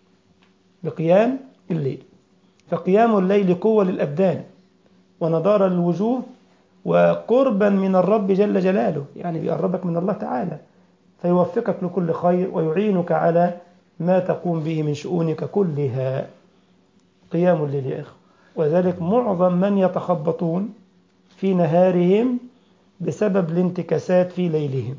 بقيام الليل. فقيام الليل قوة للأبدان ونضارة للوجوه وقربا من الرب جل جلاله، يعني بيقربك من الله تعالى فيوفقك لكل خير ويعينك على ما تقوم به من شؤونك كلها. قيام الليل يا إخوة. وذلك معظم من يتخبطون في نهارهم بسبب الانتكاسات في ليلهم.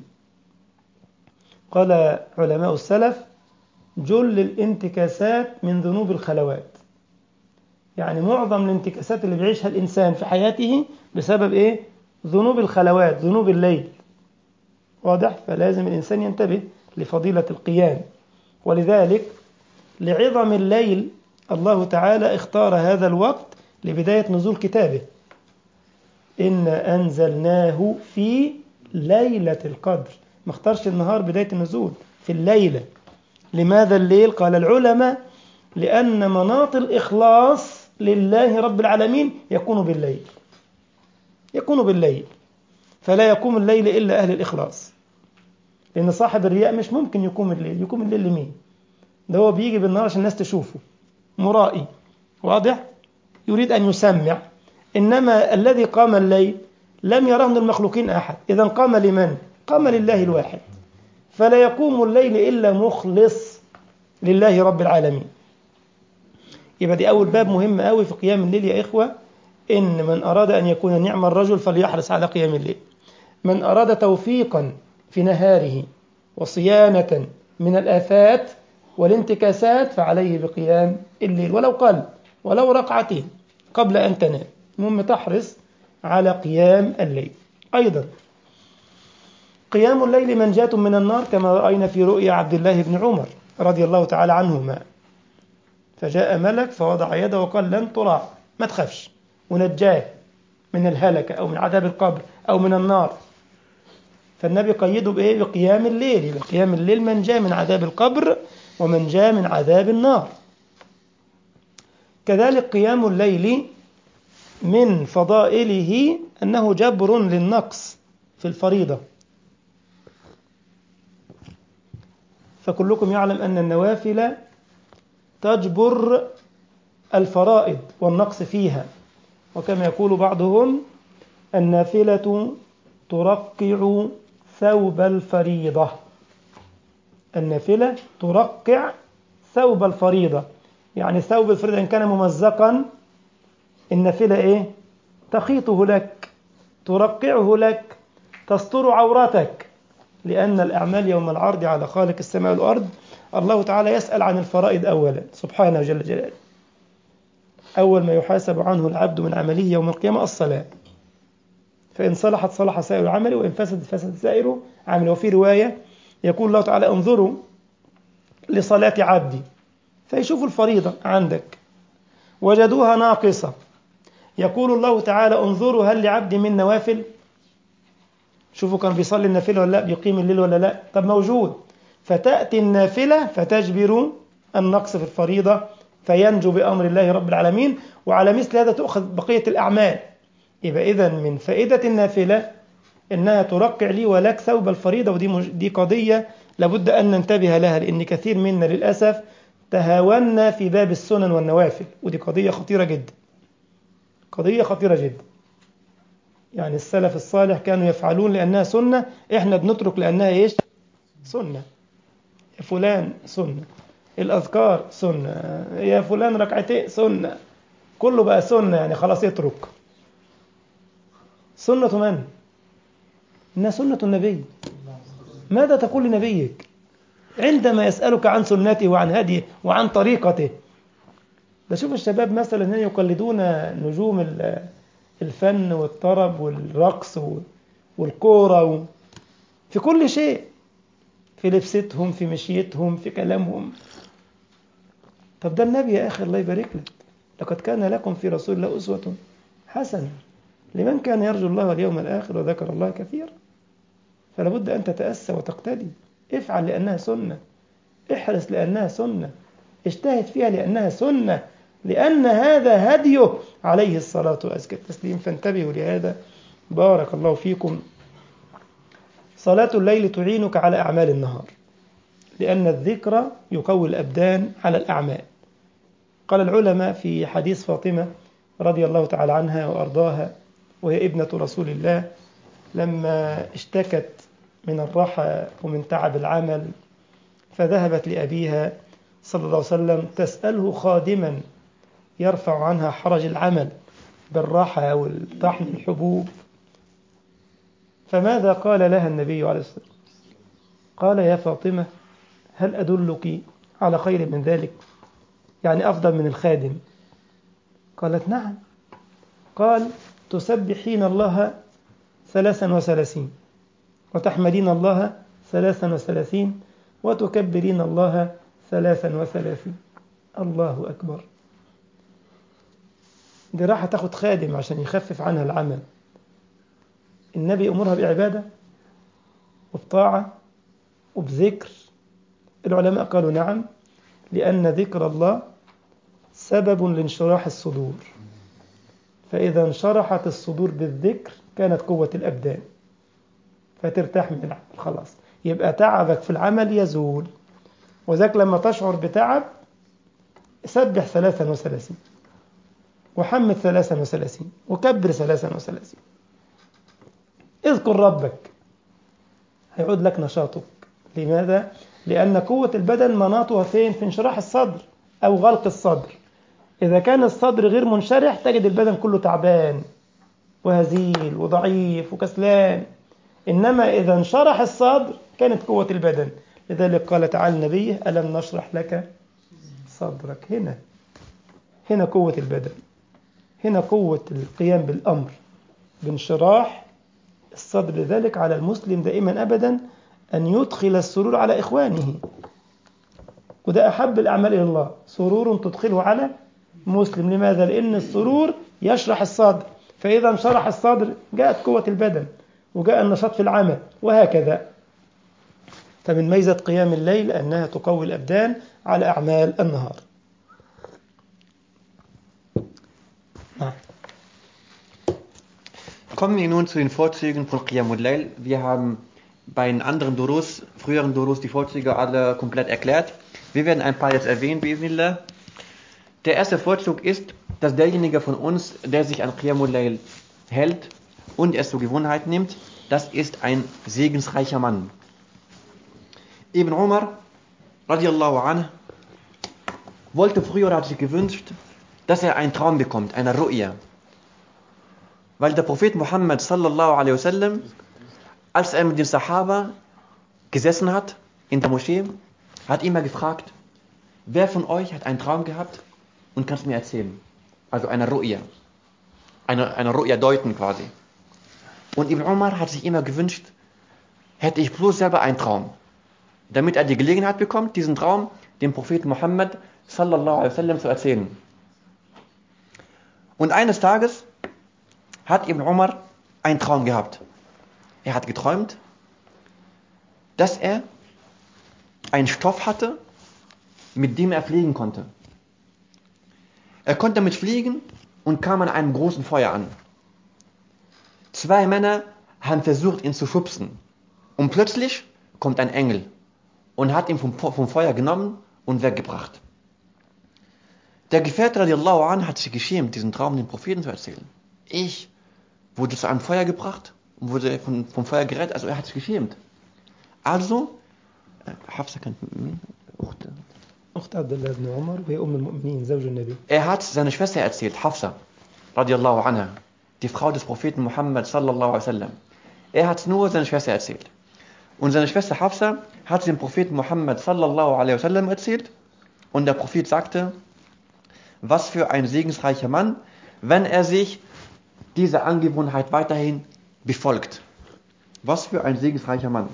قال علماء السلف جل الانتكاسات من ذنوب الخلوات، يعني معظم الانتكاسات اللي بيعيشها الإنسان في حياته بسبب إيه؟ ذنوب الخلوات، ذنوب الليل. واضح؟ فلازم الإنسان ينتبه لفضيلة القيام. ولذلك لعظم الليل الله تعالى اختار هذا الوقت لبداية نزول كتابه إنا أنزلناه في ليلة القدر، ما اختارش النهار بداية النزول، في الليلة. لماذا الليل؟ قال العلماء لأن مناط الإخلاص لله رب العالمين يكون بالليل، يكون بالليل، فلا يقوم الليل إلا أهل الإخلاص. لأن صاحب الرياء مش ممكن يقوم الليل. يقوم الليل لمين؟ ده هو بيجي بالنهار عشان الناس تشوفه، مرائي، واضح؟ يريد أن يسمع. إنما الذي قام الليل لم يره من المخلوقين أحد، إذن قام لمن؟ قام لله الواحد. فلا يقوم الليل إلا مخلص لله رب العالمين. يبقى دي أول باب مهم قوي في قيام الليل يا إخوة، إن من أراد أن يكون نعم الرجل فليحرص على قيام الليل. من أراد توفيقا في نهاره وصيانة من الآفات والانتكاسات فعليه بقيام الليل، ولو قل، ولو ركعتين قبل أن تنام، المهم تحرص على قيام الليل. أيضا قيام الليل منجاة من النار كما رأينا في رؤيا عبد الله بن عمر رضي الله تعالى عنهما، فجاء ملك فوضع يده وقال لن ترى، ما تخافش، ونجاه من الهلكة أو من عذاب القبر أو من النار. فالنبي قيده بإيه؟ بقيام الليل. يبقى قيام الليل منجاة من عذاب القبر ومنجاة من عذاب النار. كذلك قيام الليل من فضائله أنه جبر للنقص في الفريضة. فكلكم يعلم أن النوافل تجبر الفرائض والنقص فيها، وكما يقول بعضهم النافلة ترقع ثوب الفريضة. النافلة ترقع ثوب الفريضة، يعني ثوب الفريضة إن كان ممزقا النافلة إيه؟ تخيطه لك، ترقعه لك، تستر عورتك، لأن الأعمال يوم العرض على خالق السماء والأرض الله تعالى يسأل عن الفرائض أولا سبحانه جل جلاله. أول ما يحاسب عنه العبد من عمله يوم القيامة الصلاة، فإن صلحت صلح سائر عمله وإن فسد فسد سائر عمله. وفي رواية يقول الله تعالى انظروا لصلاة عبدي، فيشوفوا الفريضة عندك وجدوها ناقصة، يقول الله تعالى انظروا هل لعبدي من نوافل، شوفوا كان بيصلي النافلة ولا لا، بيقيم الليل ولا لا، طب موجود، فتأتي النافلة فتجبر النقص في الفريضة فينجو بأمر الله رب العالمين. وعلى مثل هذا تؤخذ بقية الأعمال. يبقى إذن من فائدة النافلة إنها ترقع لي ولك ثوب الفريضة، ودي قضية لابد أن ننتبه لها، لأن كثير منا للأسف تهاونا في باب السنن والنوافل، ودي قضية خطيرة جدا، قضية خطيرة جدا. يعني السلف الصالح كانوا يفعلون لأنها سنة، إحنا بنترك لأنها إيش؟ سنة. يا فلان سنة، الأذكار سنة، يا فلان ركعتين سنة، كله بقى سنة، يعني خلاص اترك. سنة من؟ إنها سنة النبي. ماذا تقول لنبيك عندما يسألك عن سنته وعن هديه وعن طريقته؟ بشوف الشباب مثلا يقلدون نجوم الفن والطرب والرقص والكورة في كل شيء، في لبستهم، في مشيتهم، في كلامهم. طب ده النبي يا أخي الله يبارك لك، لقد كان لكم في رسول الله أسوة حسنة لمن كان يرجو الله واليوم الآخر وذكر الله كثيرا. فلا بد أن تتأسى وتقتدي، افعل لأنها سنة، احرص لأنها سنة، اجتهد فيها لأنها سنة، لأن هذا هديه عليه الصلاة وأزكى التسليم. فانتبهوا لهذا بارك الله فيكم. صلاة الليل تعينك على أعمال النهار، لأن الذكر يقوي الأبدان على الأعمال. قال العلماء في حديث فاطمة رضي الله تعالى عنها وأرضاها، وهي ابنة رسول الله، لما اشتكت من الرحى ومن تعب العمل فذهبت لأبيها صلى الله عليه وسلم تسأله خادما يرفع عنها حرج العمل بالرحى أو طحن الحبوب. فماذا قال لها النبي عليه الصلاة والسلام؟ قال يا فاطمة هل أدلك على خير من ذلك، يعني أفضل من الخادم؟ قالت نعم. قال تسبحين الله 33 وتحمدين الله 33 وتكبرين الله 33. الله أكبر. دي راح تاخد خادم عشان يخفف عنها العمل، النبي أمرها بعبادة وبطاعة وبذكر. العلماء قالوا نعم، لأن ذكر الله سبب لانشراح الصدور، فإذا انشرحت الصدور بالذكر كانت قوة الأبدان فترتاح من العمل، خلاص يبقى تعبك في العمل يزول. وذاك لما تشعر بتعب سبح 33 وحمد 33 وكبر 33، اذكر ربك هيعود لك نشاطك. لماذا؟ لأن قوة البدن مناطها فين؟ في انشراح الصدر أو غلق الصدر. إذا كان الصدر غير منشرح تجد البدن كله تعبان وهزيل وضعيف وكسلان، إنما إذا انشرح الصدر كانت قوة البدن. لذلك قال تعالى النبي ألم نشرح لك صدرك. هنا قوة البدن، هنا قوة القيام بالأمر بانشراح الصدر. لذلك على المسلم دائما أبدا أن يدخل السرور على إخوانه، وده أحب الأعمال إلى الله، سرور تدخله على مسلم. لماذا؟ لأن السرور يشرح الصدر، فإذا انشرح الصدر جاءت قوة البدن وجاء النشاط في العمل، وهكذا. فمن ميزة قيام الليل أنها تقوي الأبدان على أعمال النهار. Kommen wir nun zu den Vorzügen von Qiyamul Layl. Wir haben bei den anderen Durus, früheren Durus, die Vorzüge alle komplett erklärt. Wir werden ein paar jetzt erwähnen, Bismillah. Der erste Vorzug ist, dass derjenige von uns, der sich an Qiyamul Layl hält und es zur Gewohnheit nimmt, das ist ein segensreicher Mann. Ibn Umar radiallahu anhu, wollte früher oder hat sich gewünscht, dass er einen Traum bekommt, eine Ru'ya. Weil der Prophet Muhammad sallallahu alaihi wasallam, als er mit den Sahaba gesessen hat in der Moschee, hat immer gefragt, wer von euch hat einen Traum gehabt und kann es mir erzählen? Also eine Ru'ya. Eine Ru'ya deuten quasi. Und Ibn Umar hat sich immer gewünscht, hätte ich bloß selber einen Traum. Damit er die Gelegenheit bekommt, diesen Traum dem Propheten Muhammad sallallahu alaihi wasallam zu erzählen. Und eines Tages hat Ibn Umar einen Traum gehabt. Er hat geträumt, dass er einen Stoff hatte, mit dem er fliegen konnte. Er konnte damit fliegen und kam an einem großen Feuer an. Zwei Männer haben versucht, ihn zu schubsen. Und plötzlich kommt ein Engel und hat ihn vom Feuer genommen und weggebracht. Der Gefährte radiallahu anh hat sich geschämt, diesen Traum dem Propheten zu erzählen. Ich wurde zu einem Feuer gebracht und wurde vom Feuer gerettet, also er hat sich geschämt. Also, Hafsa kann أخت عبد الله بن عمر وهي أم المؤمنين زوج النبي. Er hat seine Schwester erzählt, Hafsa, radiallahu anha, die Frau des Propheten Muhammad sallallahu alaihi wasallam. Er hat nur seine Schwester erzählt. Und seine Schwester Hafsa hat dem Propheten Muhammad sallallahu alaihi wasallam erzählt. Und der Prophet sagte, was für ein segensreicher Mann, wenn er sich diese Angewohnheit weiterhin befolgt. Was für ein segensreicher Mann.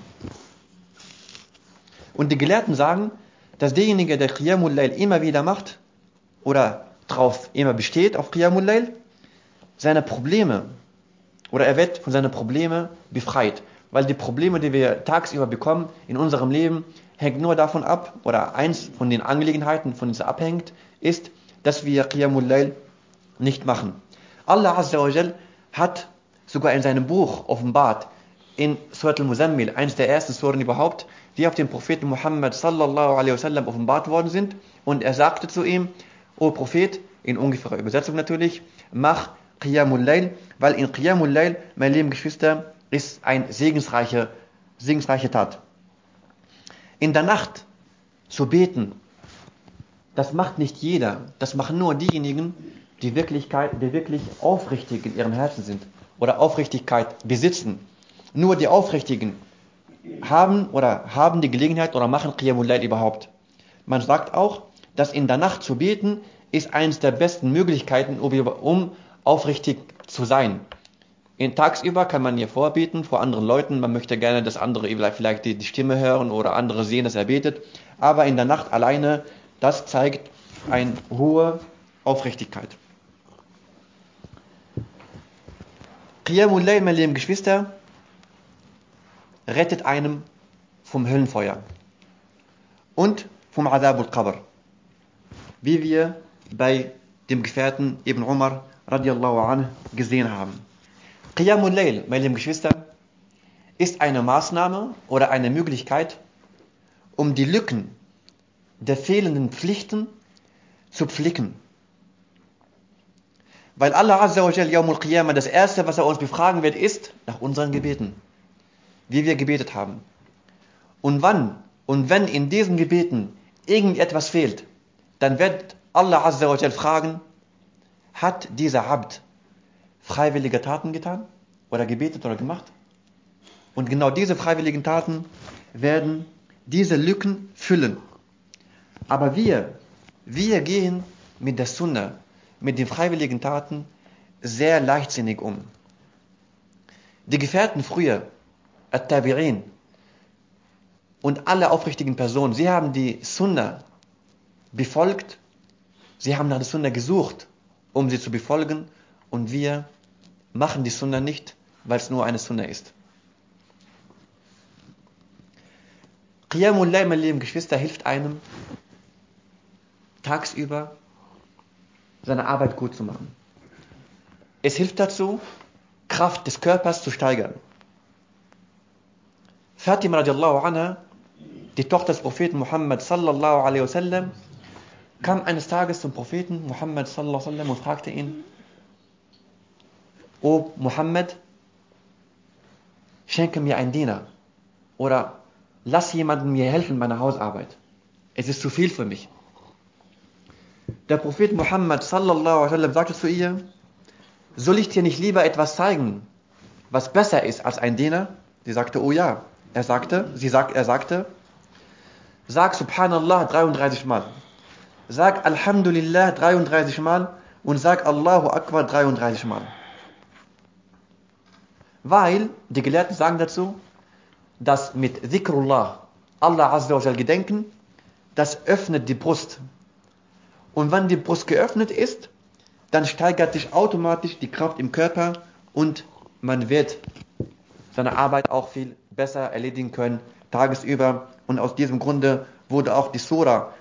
Und die Gelehrten sagen, dass derjenige, der Qiyamul Layl immer wieder macht oder drauf immer besteht auf Qiyamul Layl, seine Probleme oder er wird von seinen Problemen befreit. Weil die Probleme, die wir tagsüber bekommen in unserem Leben, hängt nur davon ab, oder eins von den Angelegenheiten von uns abhängt, ist, dass wir Qiyamul Layl nicht machen. Allah Azza wa Jal hat sogar in seinem Buch offenbart, in Surat al-Muzammil, eines der ersten Suren überhaupt, die auf den Propheten Muhammad sallallahu alaihi wasallam offenbart worden sind. Und er sagte zu ihm, O Prophet, in ungefährer Übersetzung natürlich, mach Qiyamul Layl, weil in Qiyamul Layl, meine lieben Geschwister, ist ein segensreiche Tat. In der Nacht zu beten, das macht nicht jeder. Das machen nur diejenigen, die wirklich aufrichtig in ihrem Herzen sind oder Aufrichtigkeit besitzen. Nur die Aufrichtigen haben die Gelegenheit oder machen Qiyamul Layl überhaupt. Man sagt auch, dass in der Nacht zu beten ist eines der besten Möglichkeiten, um aufrichtig zu sein. Tagsüber kann man hier vorbeten vor anderen Leuten, man möchte gerne, dass andere vielleicht die Stimme hören oder andere sehen, dass er betet, aber in der Nacht alleine, das zeigt eine hohe Aufrichtigkeit. Qiyamul Layl, meine lieben Geschwister, rettet einem vom Höllenfeuer und vom Adab al-Qabr, wie wir bei dem Gefährten Ibn Umar radiallahu anhu gesehen haben. Qiyamul Layl, meine lieben Geschwister, ist eine Maßnahme oder eine Möglichkeit, um die Lücken der fehlenden Pflichten zu pflicken. Weil Allah Azza wa Jal Yawmul Qiyamah, das erste, was er uns befragen wird, ist nach unseren Gebeten, wie wir gebetet haben. Und wenn in diesen Gebeten irgendetwas fehlt, dann wird Allah Azza wa Jal fragen, hat dieser Abd freiwillige Taten getan oder gebetet oder gemacht? Und genau diese freiwilligen Taten werden diese Lücken füllen. Aber wir gehen mit der Sunnah, mit den freiwilligen Taten sehr leichtsinnig um. Die Gefährten früher, At-Tabi'in und alle aufrichtigen Personen, sie haben die Sunnah befolgt, sie haben nach der Sunnah gesucht, um sie zu befolgen, und wir machen die Sunnah nicht, weil es nur eine Sunnah ist. Qiyamul Layl, meine lieben Geschwister, hilft einem, tagsüber seine Arbeit gut zu machen. Es hilft dazu, Kraft des Körpers zu steigern. Fatima radiallahu anha, die Tochter des Propheten Muhammad sallallahu alaihi wasallam, kam eines Tages zum Propheten Muhammad sallallahu alaihi wasallam und fragte ihn, O Muhammad, schenke mir einen Diener oder lass jemanden mir helfen bei meiner Hausarbeit. es ist zu viel für mich. Der Prophet Muhammad sallallahu alaihi wasallam sagte zu ihr, soll ich dir nicht lieber etwas zeigen, was besser ist als ein Diener? Sie sagte, oh ja. Er sagte, sag Subhanallah 33 Mal. Sag Alhamdulillah 33 Mal und sag Allahu Akbar 33 Mal. Weil, die Gelehrten sagen dazu, dass mit Dhikrullah, Allah Azza wa Jal gedenken, das öffnet die Brust. Und wenn die Brust geöffnet ist, dann steigert sich automatisch die Kraft im Körper und man wird seine Arbeit auch viel besser erledigen können, tagesüber. Und aus diesem Grunde wurde auch die Surah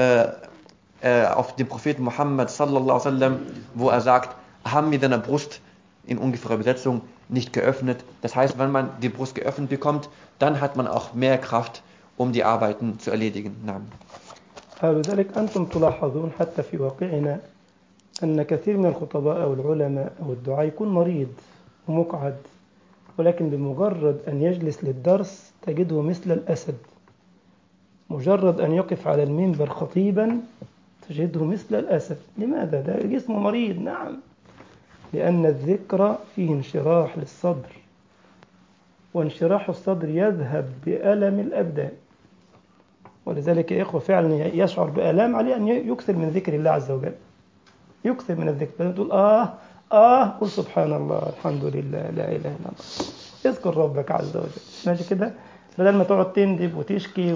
auf den Propheten Muhammad sallallahu alaihi wasallam, wo er sagt, haben wir deine Brust in ungefährer Übersetzung nicht geöffnet. Das heißt, wenn man die Brust geöffnet bekommt, dann hat man auch mehr Kraft, um die Arbeiten zu erledigen. Naam. لذلك أنتم تلاحظون حتى في واقعنا أن كثير من الخطباء أو العلماء أو الدعاء يكون مريض ومقعد، ولكن بمجرد أن يجلس للدرس تجده مثل الأسد. مجرد أن يقف على المنبر خطيبا تجده مثل الأسد. لماذا؟ ده جسمه مريض. نعم، لأن الذكر فيه انشراح للصدر، وانشراح الصدر يذهب بألم الأبدان. ولذلك يا إخوة فعلا يشعر بألام، عليه أن يكثر من ذكر الله عز وجل، يكثر من الذكر. تقول قل سبحان الله الحمد لله لا إله إلا الله، اذكر ربك عز وجل. ماشي كده، بدل ما تقعد تندب وتشكي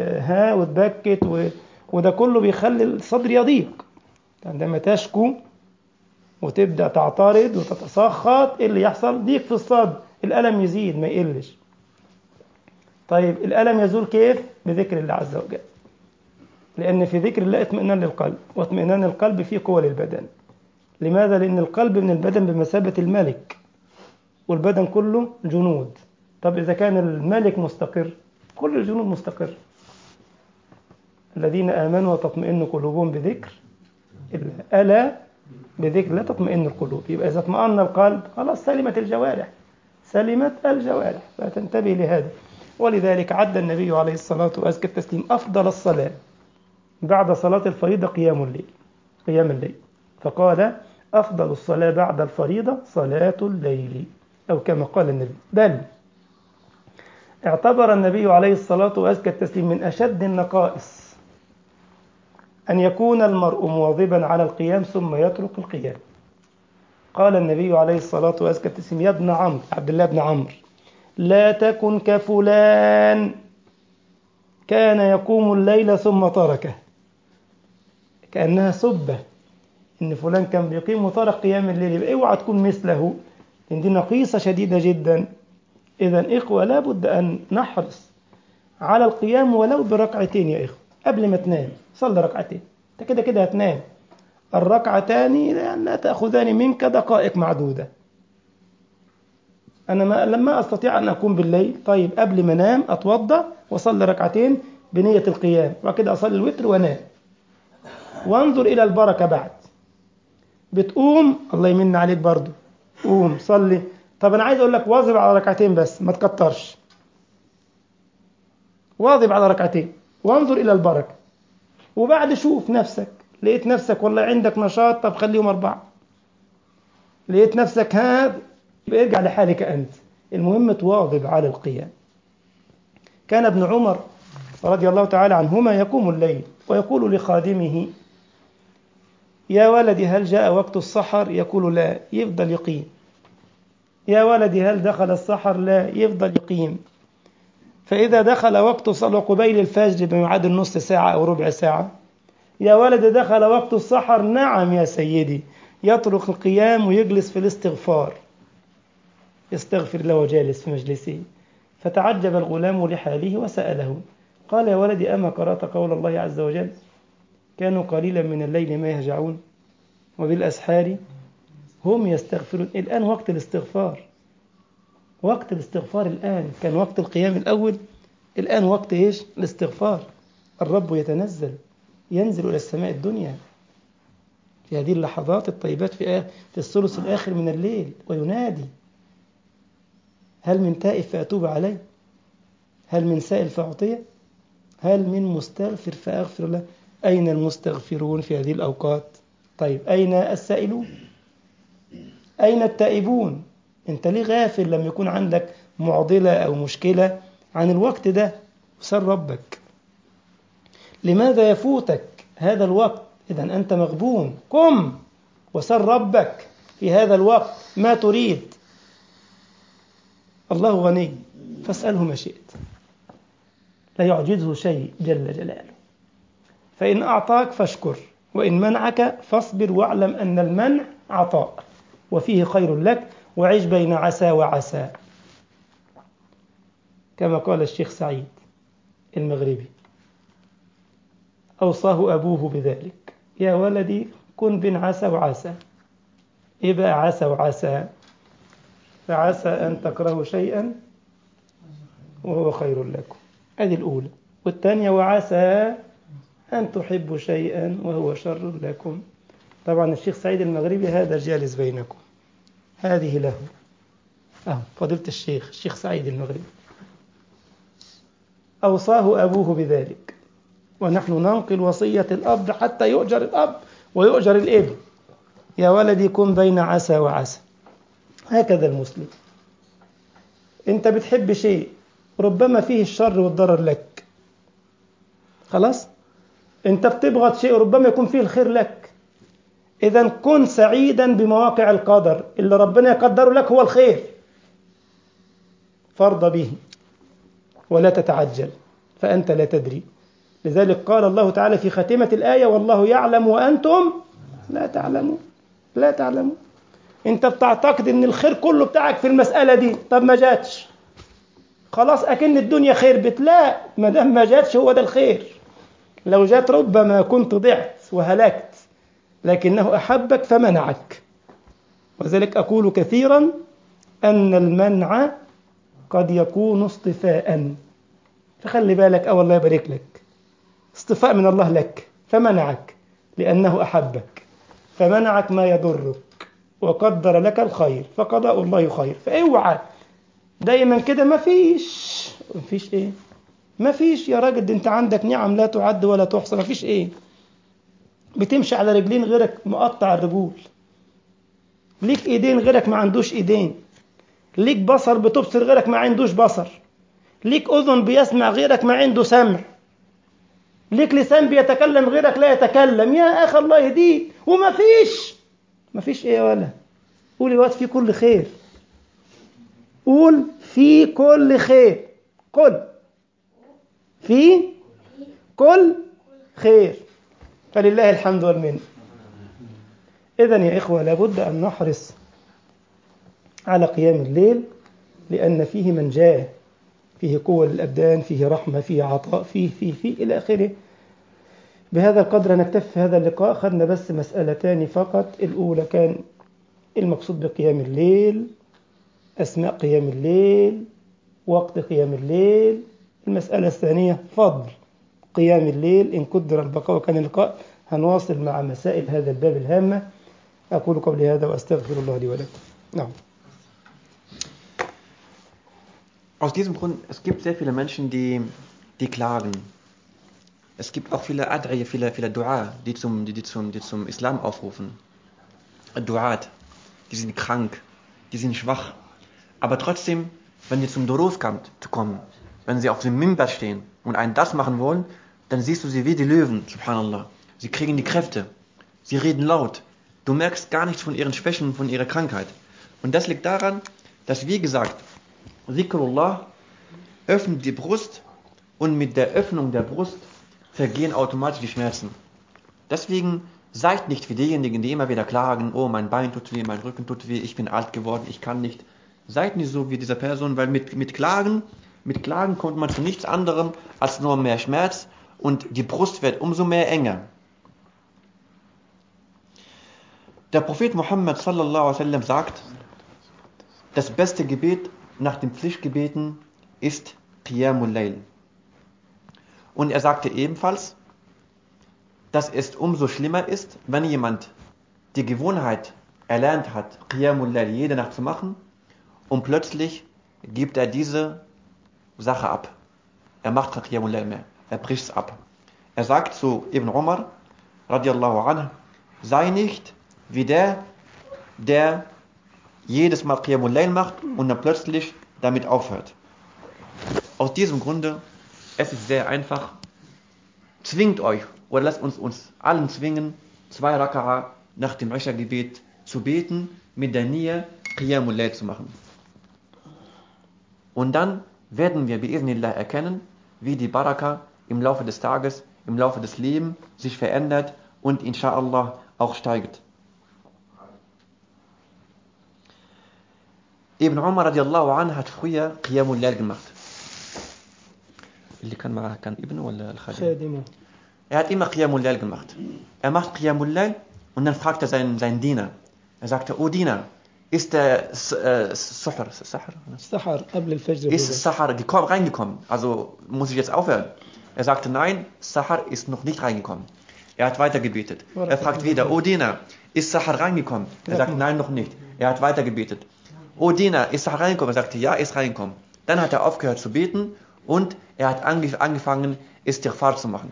وتبكت وده كله بيخلي الصدر يضيق. عندما تشكو وتبدأ تعترض وتتسخط، إيه اللي يحصل؟ ضيق في الصدر، الألم يزيد ما يقلش. طيب الألم يزول كيف؟ بذكر الله عز وجل، لأن في ذكر الله اطمئنان للقلب، واطمئنان القلب فيه قوة للبدن. لماذا؟ لأن القلب من البدن بمثابة الملك، والبدن كله جنود. طب إذا كان الملك مستقر كل الجنود مستقر. الذين آمنوا وتطمئن قلوبهم بذكر الله، ألا بذكر لا تطمئن القلوب. يبقى إذا اطمئن القلب خلاص سلمت الجوارح، فتنتبه لهذا. ولذلك عد النبي عليه الصلاة وأزكى التسليم أفضل الصلاة بعد صلاة الفريضة قيام الليل، فقال أفضل الصلاة بعد الفريضة صلاة الليل، أو كما قال النبي. بل اعتبر النبي عليه الصلاة وأزكى التسليم من أشد النقائص أن يكون المرء مواظبا على القيام ثم يترك القيام. قال النبي عليه الصلاة وأزكى التسليم يا ابن عمرو، عبد الله بن عمرو، لا تكن كفلان كان يقوم الليل ثم تركه. كأنها سبة، إن فلان كان بيقيم وترك قيام الليل، يبقى اوعى تكون مثله، لأن دي نقيصة شديدة جدا. إذن إخوة لابد أن نحرص على القيام ولو بركعتين. يا إخوة قبل ما تنام صلي ركعتين، أنت كده كده هتنام. الركعتان لا تأخذان منك دقائق معدودة. أنا لما أستطيع أن أقوم بالليل، طيب قبل ما أنام أتوضأ وأصلي ركعتين بنية القيام، وكده أصلي الوتر وأنام، وانظر إلى البركة. بعد بتقوم الله يمن عليك برضو، قوم صلي. طب أنا عايز أقول لك واظب على ركعتين بس، ما تكترش، واظب على ركعتين وانظر إلى البركة. وبعد شوف نفسك، لقيت نفسك والله عندك نشاط، طب خليهم 4. لقيت نفسك يبقى ارجع لحالك أنت، المهم تواظب على القيام. كان ابن عمر رضي الله تعالى عنهما يقوم الليل ويقول لخادمه يا ولدي هل جاء وقت السحر؟ يقول لا، يفضل يقيم. يا ولدي هل دخل السحر؟ لا، يفضل يقيم. فإذا دخل وقت صلاة قبيل الفجر بميعاد نص ساعة أو ربع ساعة، يا ولدي دخل وقت السحر؟ نعم يا سيدي. يترك القيام ويجلس في الاستغفار، يستغفر له وجالس في مجلسه. فتعجب الغلام لحاله وسأله، قال يا ولدي أما قرأت قول الله عز وجل كانوا قليلا من الليل ما يهجعون وبالأسحار هم يستغفرون؟ الآن وقت الاستغفار، وقت الاستغفار الآن. كان وقت القيام الأول، الآن وقت إيش؟ الاستغفار. الرب ينزل إلى السماء الدنيا في هذه اللحظات الطيبات في الثلث الآخر من الليل وينادي هل من تائب فأتوب عليه؟ هل من سائل فأعطيه؟ هل من مستغفر فأغفر له؟ أين المستغفرون في هذه الأوقات؟ طيب أين السائلون؟ أين التائبون؟ أنت ليه غافل لما يكون عندك معضلة أو مشكلة عن الوقت ده؟ وسل ربك. لماذا يفوتك هذا الوقت؟ إذا أنت مغبون. قم وسل ربك في هذا الوقت ما تريد. الله غني فاسأله ما شئت، لا يعجزه شيء جل جلاله. فإن أعطاك فاشكر، وإن منعك فاصبر، واعلم أن المنع عطاء وفيه خير لك، وعيش بين عسى وعسى، كما قال الشيخ سعيد المغربي، أوصاه أبوه بذلك: يا ولدي كن بين عسى وعسى. إيه بقى عسى وعسى؟ فعسى أن تكرهوا شيئا وهو خير لكم، هذه الأولى. والثانية وعسى أن تحبوا شيئا وهو شر لكم. طبعا الشيخ سعيد المغربي هذا جالس بينكم، هذه له. فضيلة الشيخ سعيد المغربي أوصاه أبوه بذلك، ونحن ننقل وصية الأب حتى يؤجر الأب ويؤجر الابن. يا ولدي كن بين عسى وعسى. هكذا المسلم. أنت بتحب شيء ربما فيه الشر والضرر لك، خلاص. أنت بتبغض شيء ربما يكون فيه الخير لك. إذا كن سعيدا بمواقع القدر، اللي ربنا يقدر لك هو الخير، فارض به ولا تتعجل، فأنت لا تدري. لذلك قال الله تعالى في خاتمة الآية: والله يعلم وأنتم لا تعلمون. لا تعلمون. أنت بتعتقد أن الخير كله بتاعك في المسألة دي، طب ما جاتش خلاص أكن الدنيا خير لا، ما دام ما جاتش هو ده الخير. لو جات ربما كنت ضعت وهلكت، لكنه أحبك فمنعك. وذلك أقول كثيرا أن المنع قد يكون اصطفاء، فخلي بالك. الله يبارك لك، اصطفاء من الله لك، فمنعك لأنه أحبك، فمنعك ما يضرك وقدر لك الخير، فقضاء الله خير. فاوعى دايما كده ما فيش ايه، ما فيش يا راجل، ده انت عندك نعم لا تعد ولا تحصى. ما فيش ايه، بتمشي على رجلين غيرك مقطع الرجول، ليك ايدين غيرك ما عندوش ايدين، ليك بصر بتبصر غيرك ما عندوش بصر، ليك اذن بيسمع غيرك ما عنده سمع، ليك لسان بيتكلم غيرك لا يتكلم. يا اخي الله يهديك. وما فيش ايه ولا قول يا واد في كل خير، قول في كل خير، قل في كل خير، فلله الحمد والمنه. إذن يا إخوة لابد أن نحرص على قيام الليل، لأن فيه منجاة، فيه قوة للأبدان، فيه رحمة، فيه عطاء، فيه إلى آخره. بهذا القدر نكتفي في هذا اللقاء. خدنا بس مسألتان فقط. الأولى كان المقصود بقيام الليل، أسماء قيام الليل، وقت قيام الليل. المسألة الثانية فضل قيام الليل إن قدر البقاء وكان اللقاء. هنواصل مع مسائل هذا الباب الهامة. أقول قولي هذا وأستغفر الله لي ولكم. نعم. Aus diesem Grund, es gibt sehr viele Menschen, die klagen. Es gibt auch viele Ad'iyah, viele Dua, die zum Islam aufrufen. Duat, die sind krank, die sind schwach. Aber trotzdem, wenn sie zum Durus kommen, wenn sie auf dem Mimbar stehen und einen das machen wollen, dann siehst du sie wie die Löwen, subhanallah. Sie kriegen die Kräfte, sie reden laut. Du merkst gar nichts von ihren Schwächen, von ihrer Krankheit. Und das liegt daran, dass, wie gesagt, Zikrullah öffnet die Brust und mit der Öffnung der Brust vergehen automatisch die Schmerzen. Deswegen seid nicht wie diejenigen, die immer wieder klagen: oh, mein Bein tut weh, mein Rücken tut weh, ich bin alt geworden, ich kann nicht. Seid nicht so wie diese Person, weil mit Klagen kommt man zu nichts anderem als nur mehr Schmerz und die Brust wird umso mehr enger. Der Prophet Muhammad sallallahu alaihi wasallam sagt, das beste Gebet nach den Pflichtgebeten ist Qiyamul Layl. Und er sagte ebenfalls, dass es umso schlimmer ist, wenn jemand die Gewohnheit erlernt hat, Qiyamul Layl jede Nacht zu machen, und plötzlich gibt er diese Sache ab. Er macht kein Qiyamul Layl mehr. er bricht es ab. Er sagt zu Ibn Umar, radiallahu anhu, sei nicht wie der jedes Mal Qiyamul Layl macht und dann plötzlich damit aufhört. Aus diesem Grunde, es ist sehr einfach, zwingt euch, oder lasst uns allen zwingen, 2 Raka'a nach dem Isha-Gebet zu beten, mit der Niyyah Qiyamul Layl zu machen. Und dann werden wir bi'idhnillah erkennen, wie die Baraka im Laufe des Tages, im Laufe des Lebens sich verändert und inshallah auch steigt. Ibn Umar radiallahu anhu hat früher Qiyamul Layl gemacht. Kann Ibn oder Al-Khadim? Er hat immer Qiyamul Layl gemacht. Er macht Qiyamul Layl und dann fragt er seinen Diener. Er sagte, oh Diener, ist der Sahar reingekommen? Also muss ich jetzt aufhören? Er sagte, nein, Sahar ist noch nicht reingekommen. Er hat weiter gebetet. Er fragt wieder, oh Diener, ist Sahar reingekommen? Er sagt, nein, noch nicht. Er hat weiter gebetet. Oh Diener, ist Sahar reingekommen? Er sagte, ja, ist reingekommen. Dann hat er aufgehört zu beten und er hat angefangen, Istighfar zu machen.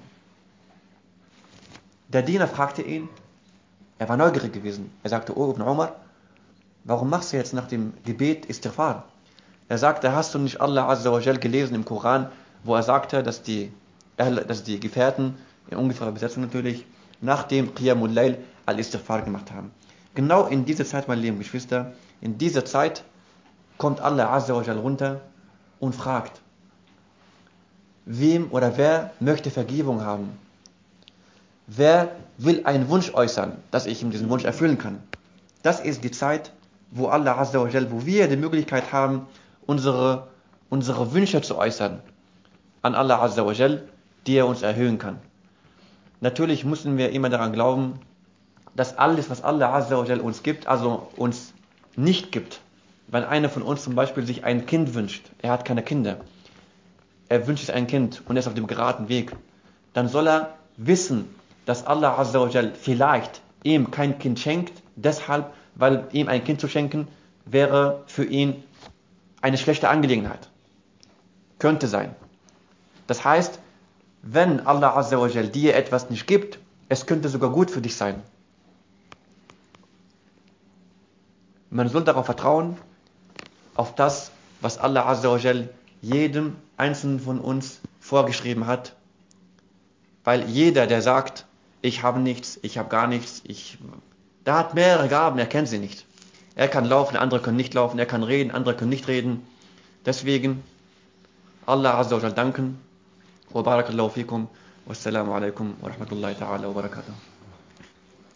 Der Diener fragte ihn, er war neugierig gewesen. Er sagte, oh Ibn Umar, warum machst du jetzt nach dem Gebet Istighfar? Er sagte, hast du nicht Allah Azza wa Jal gelesen im Koran, wo er sagte, dass die Gefährten, in ungefährer Besetzung natürlich, nach dem Qiyamul Layl al-Istighfar gemacht haben. Genau in dieser Zeit, meine lieben Geschwister, in dieser Zeit kommt Allah Azza wa Jal runter und fragt, wem oder wer möchte Vergebung haben? Wer will einen Wunsch äußern, dass ich ihm diesen Wunsch erfüllen kann? Das ist die Zeit, wo Allah Azza wa Jal, wo wir die Möglichkeit haben, unsere Wünsche zu äußern an Allah Azza wa Jal, die er uns erhöhen kann. Natürlich müssen wir immer daran glauben, dass alles, was Allah Azza wa Jal uns gibt, also uns nicht gibt. Wenn einer von uns zum Beispiel sich ein Kind wünscht, er hat keine Kinder, er wünscht sich ein Kind und er ist auf dem geraden Weg, dann soll er wissen, dass Allah Azza wa Jal vielleicht ihm kein Kind schenkt, deshalb, weil ihm ein Kind zu schenken, wäre für ihn eine schlechte Angelegenheit. Könnte sein. Das heißt, wenn Allah Azza wa Jal dir etwas nicht gibt, es könnte sogar gut für dich sein. Man soll darauf vertrauen, auf das, was Allah Azza wa Jal jedem Einzelnen von uns vorgeschrieben hat. Weil jeder, der sagt, ich habe nichts, ich habe gar nichts, der hat mehrere Gaben, er kennt sie nicht. Er kann laufen, andere können nicht laufen, er kann reden, andere können nicht reden. Deswegen, Allah Azza wa Jal danken. Wa barakallahu fikum. Wassalamu alaikum wa rahmatullahi ta'ala wa barakatuh.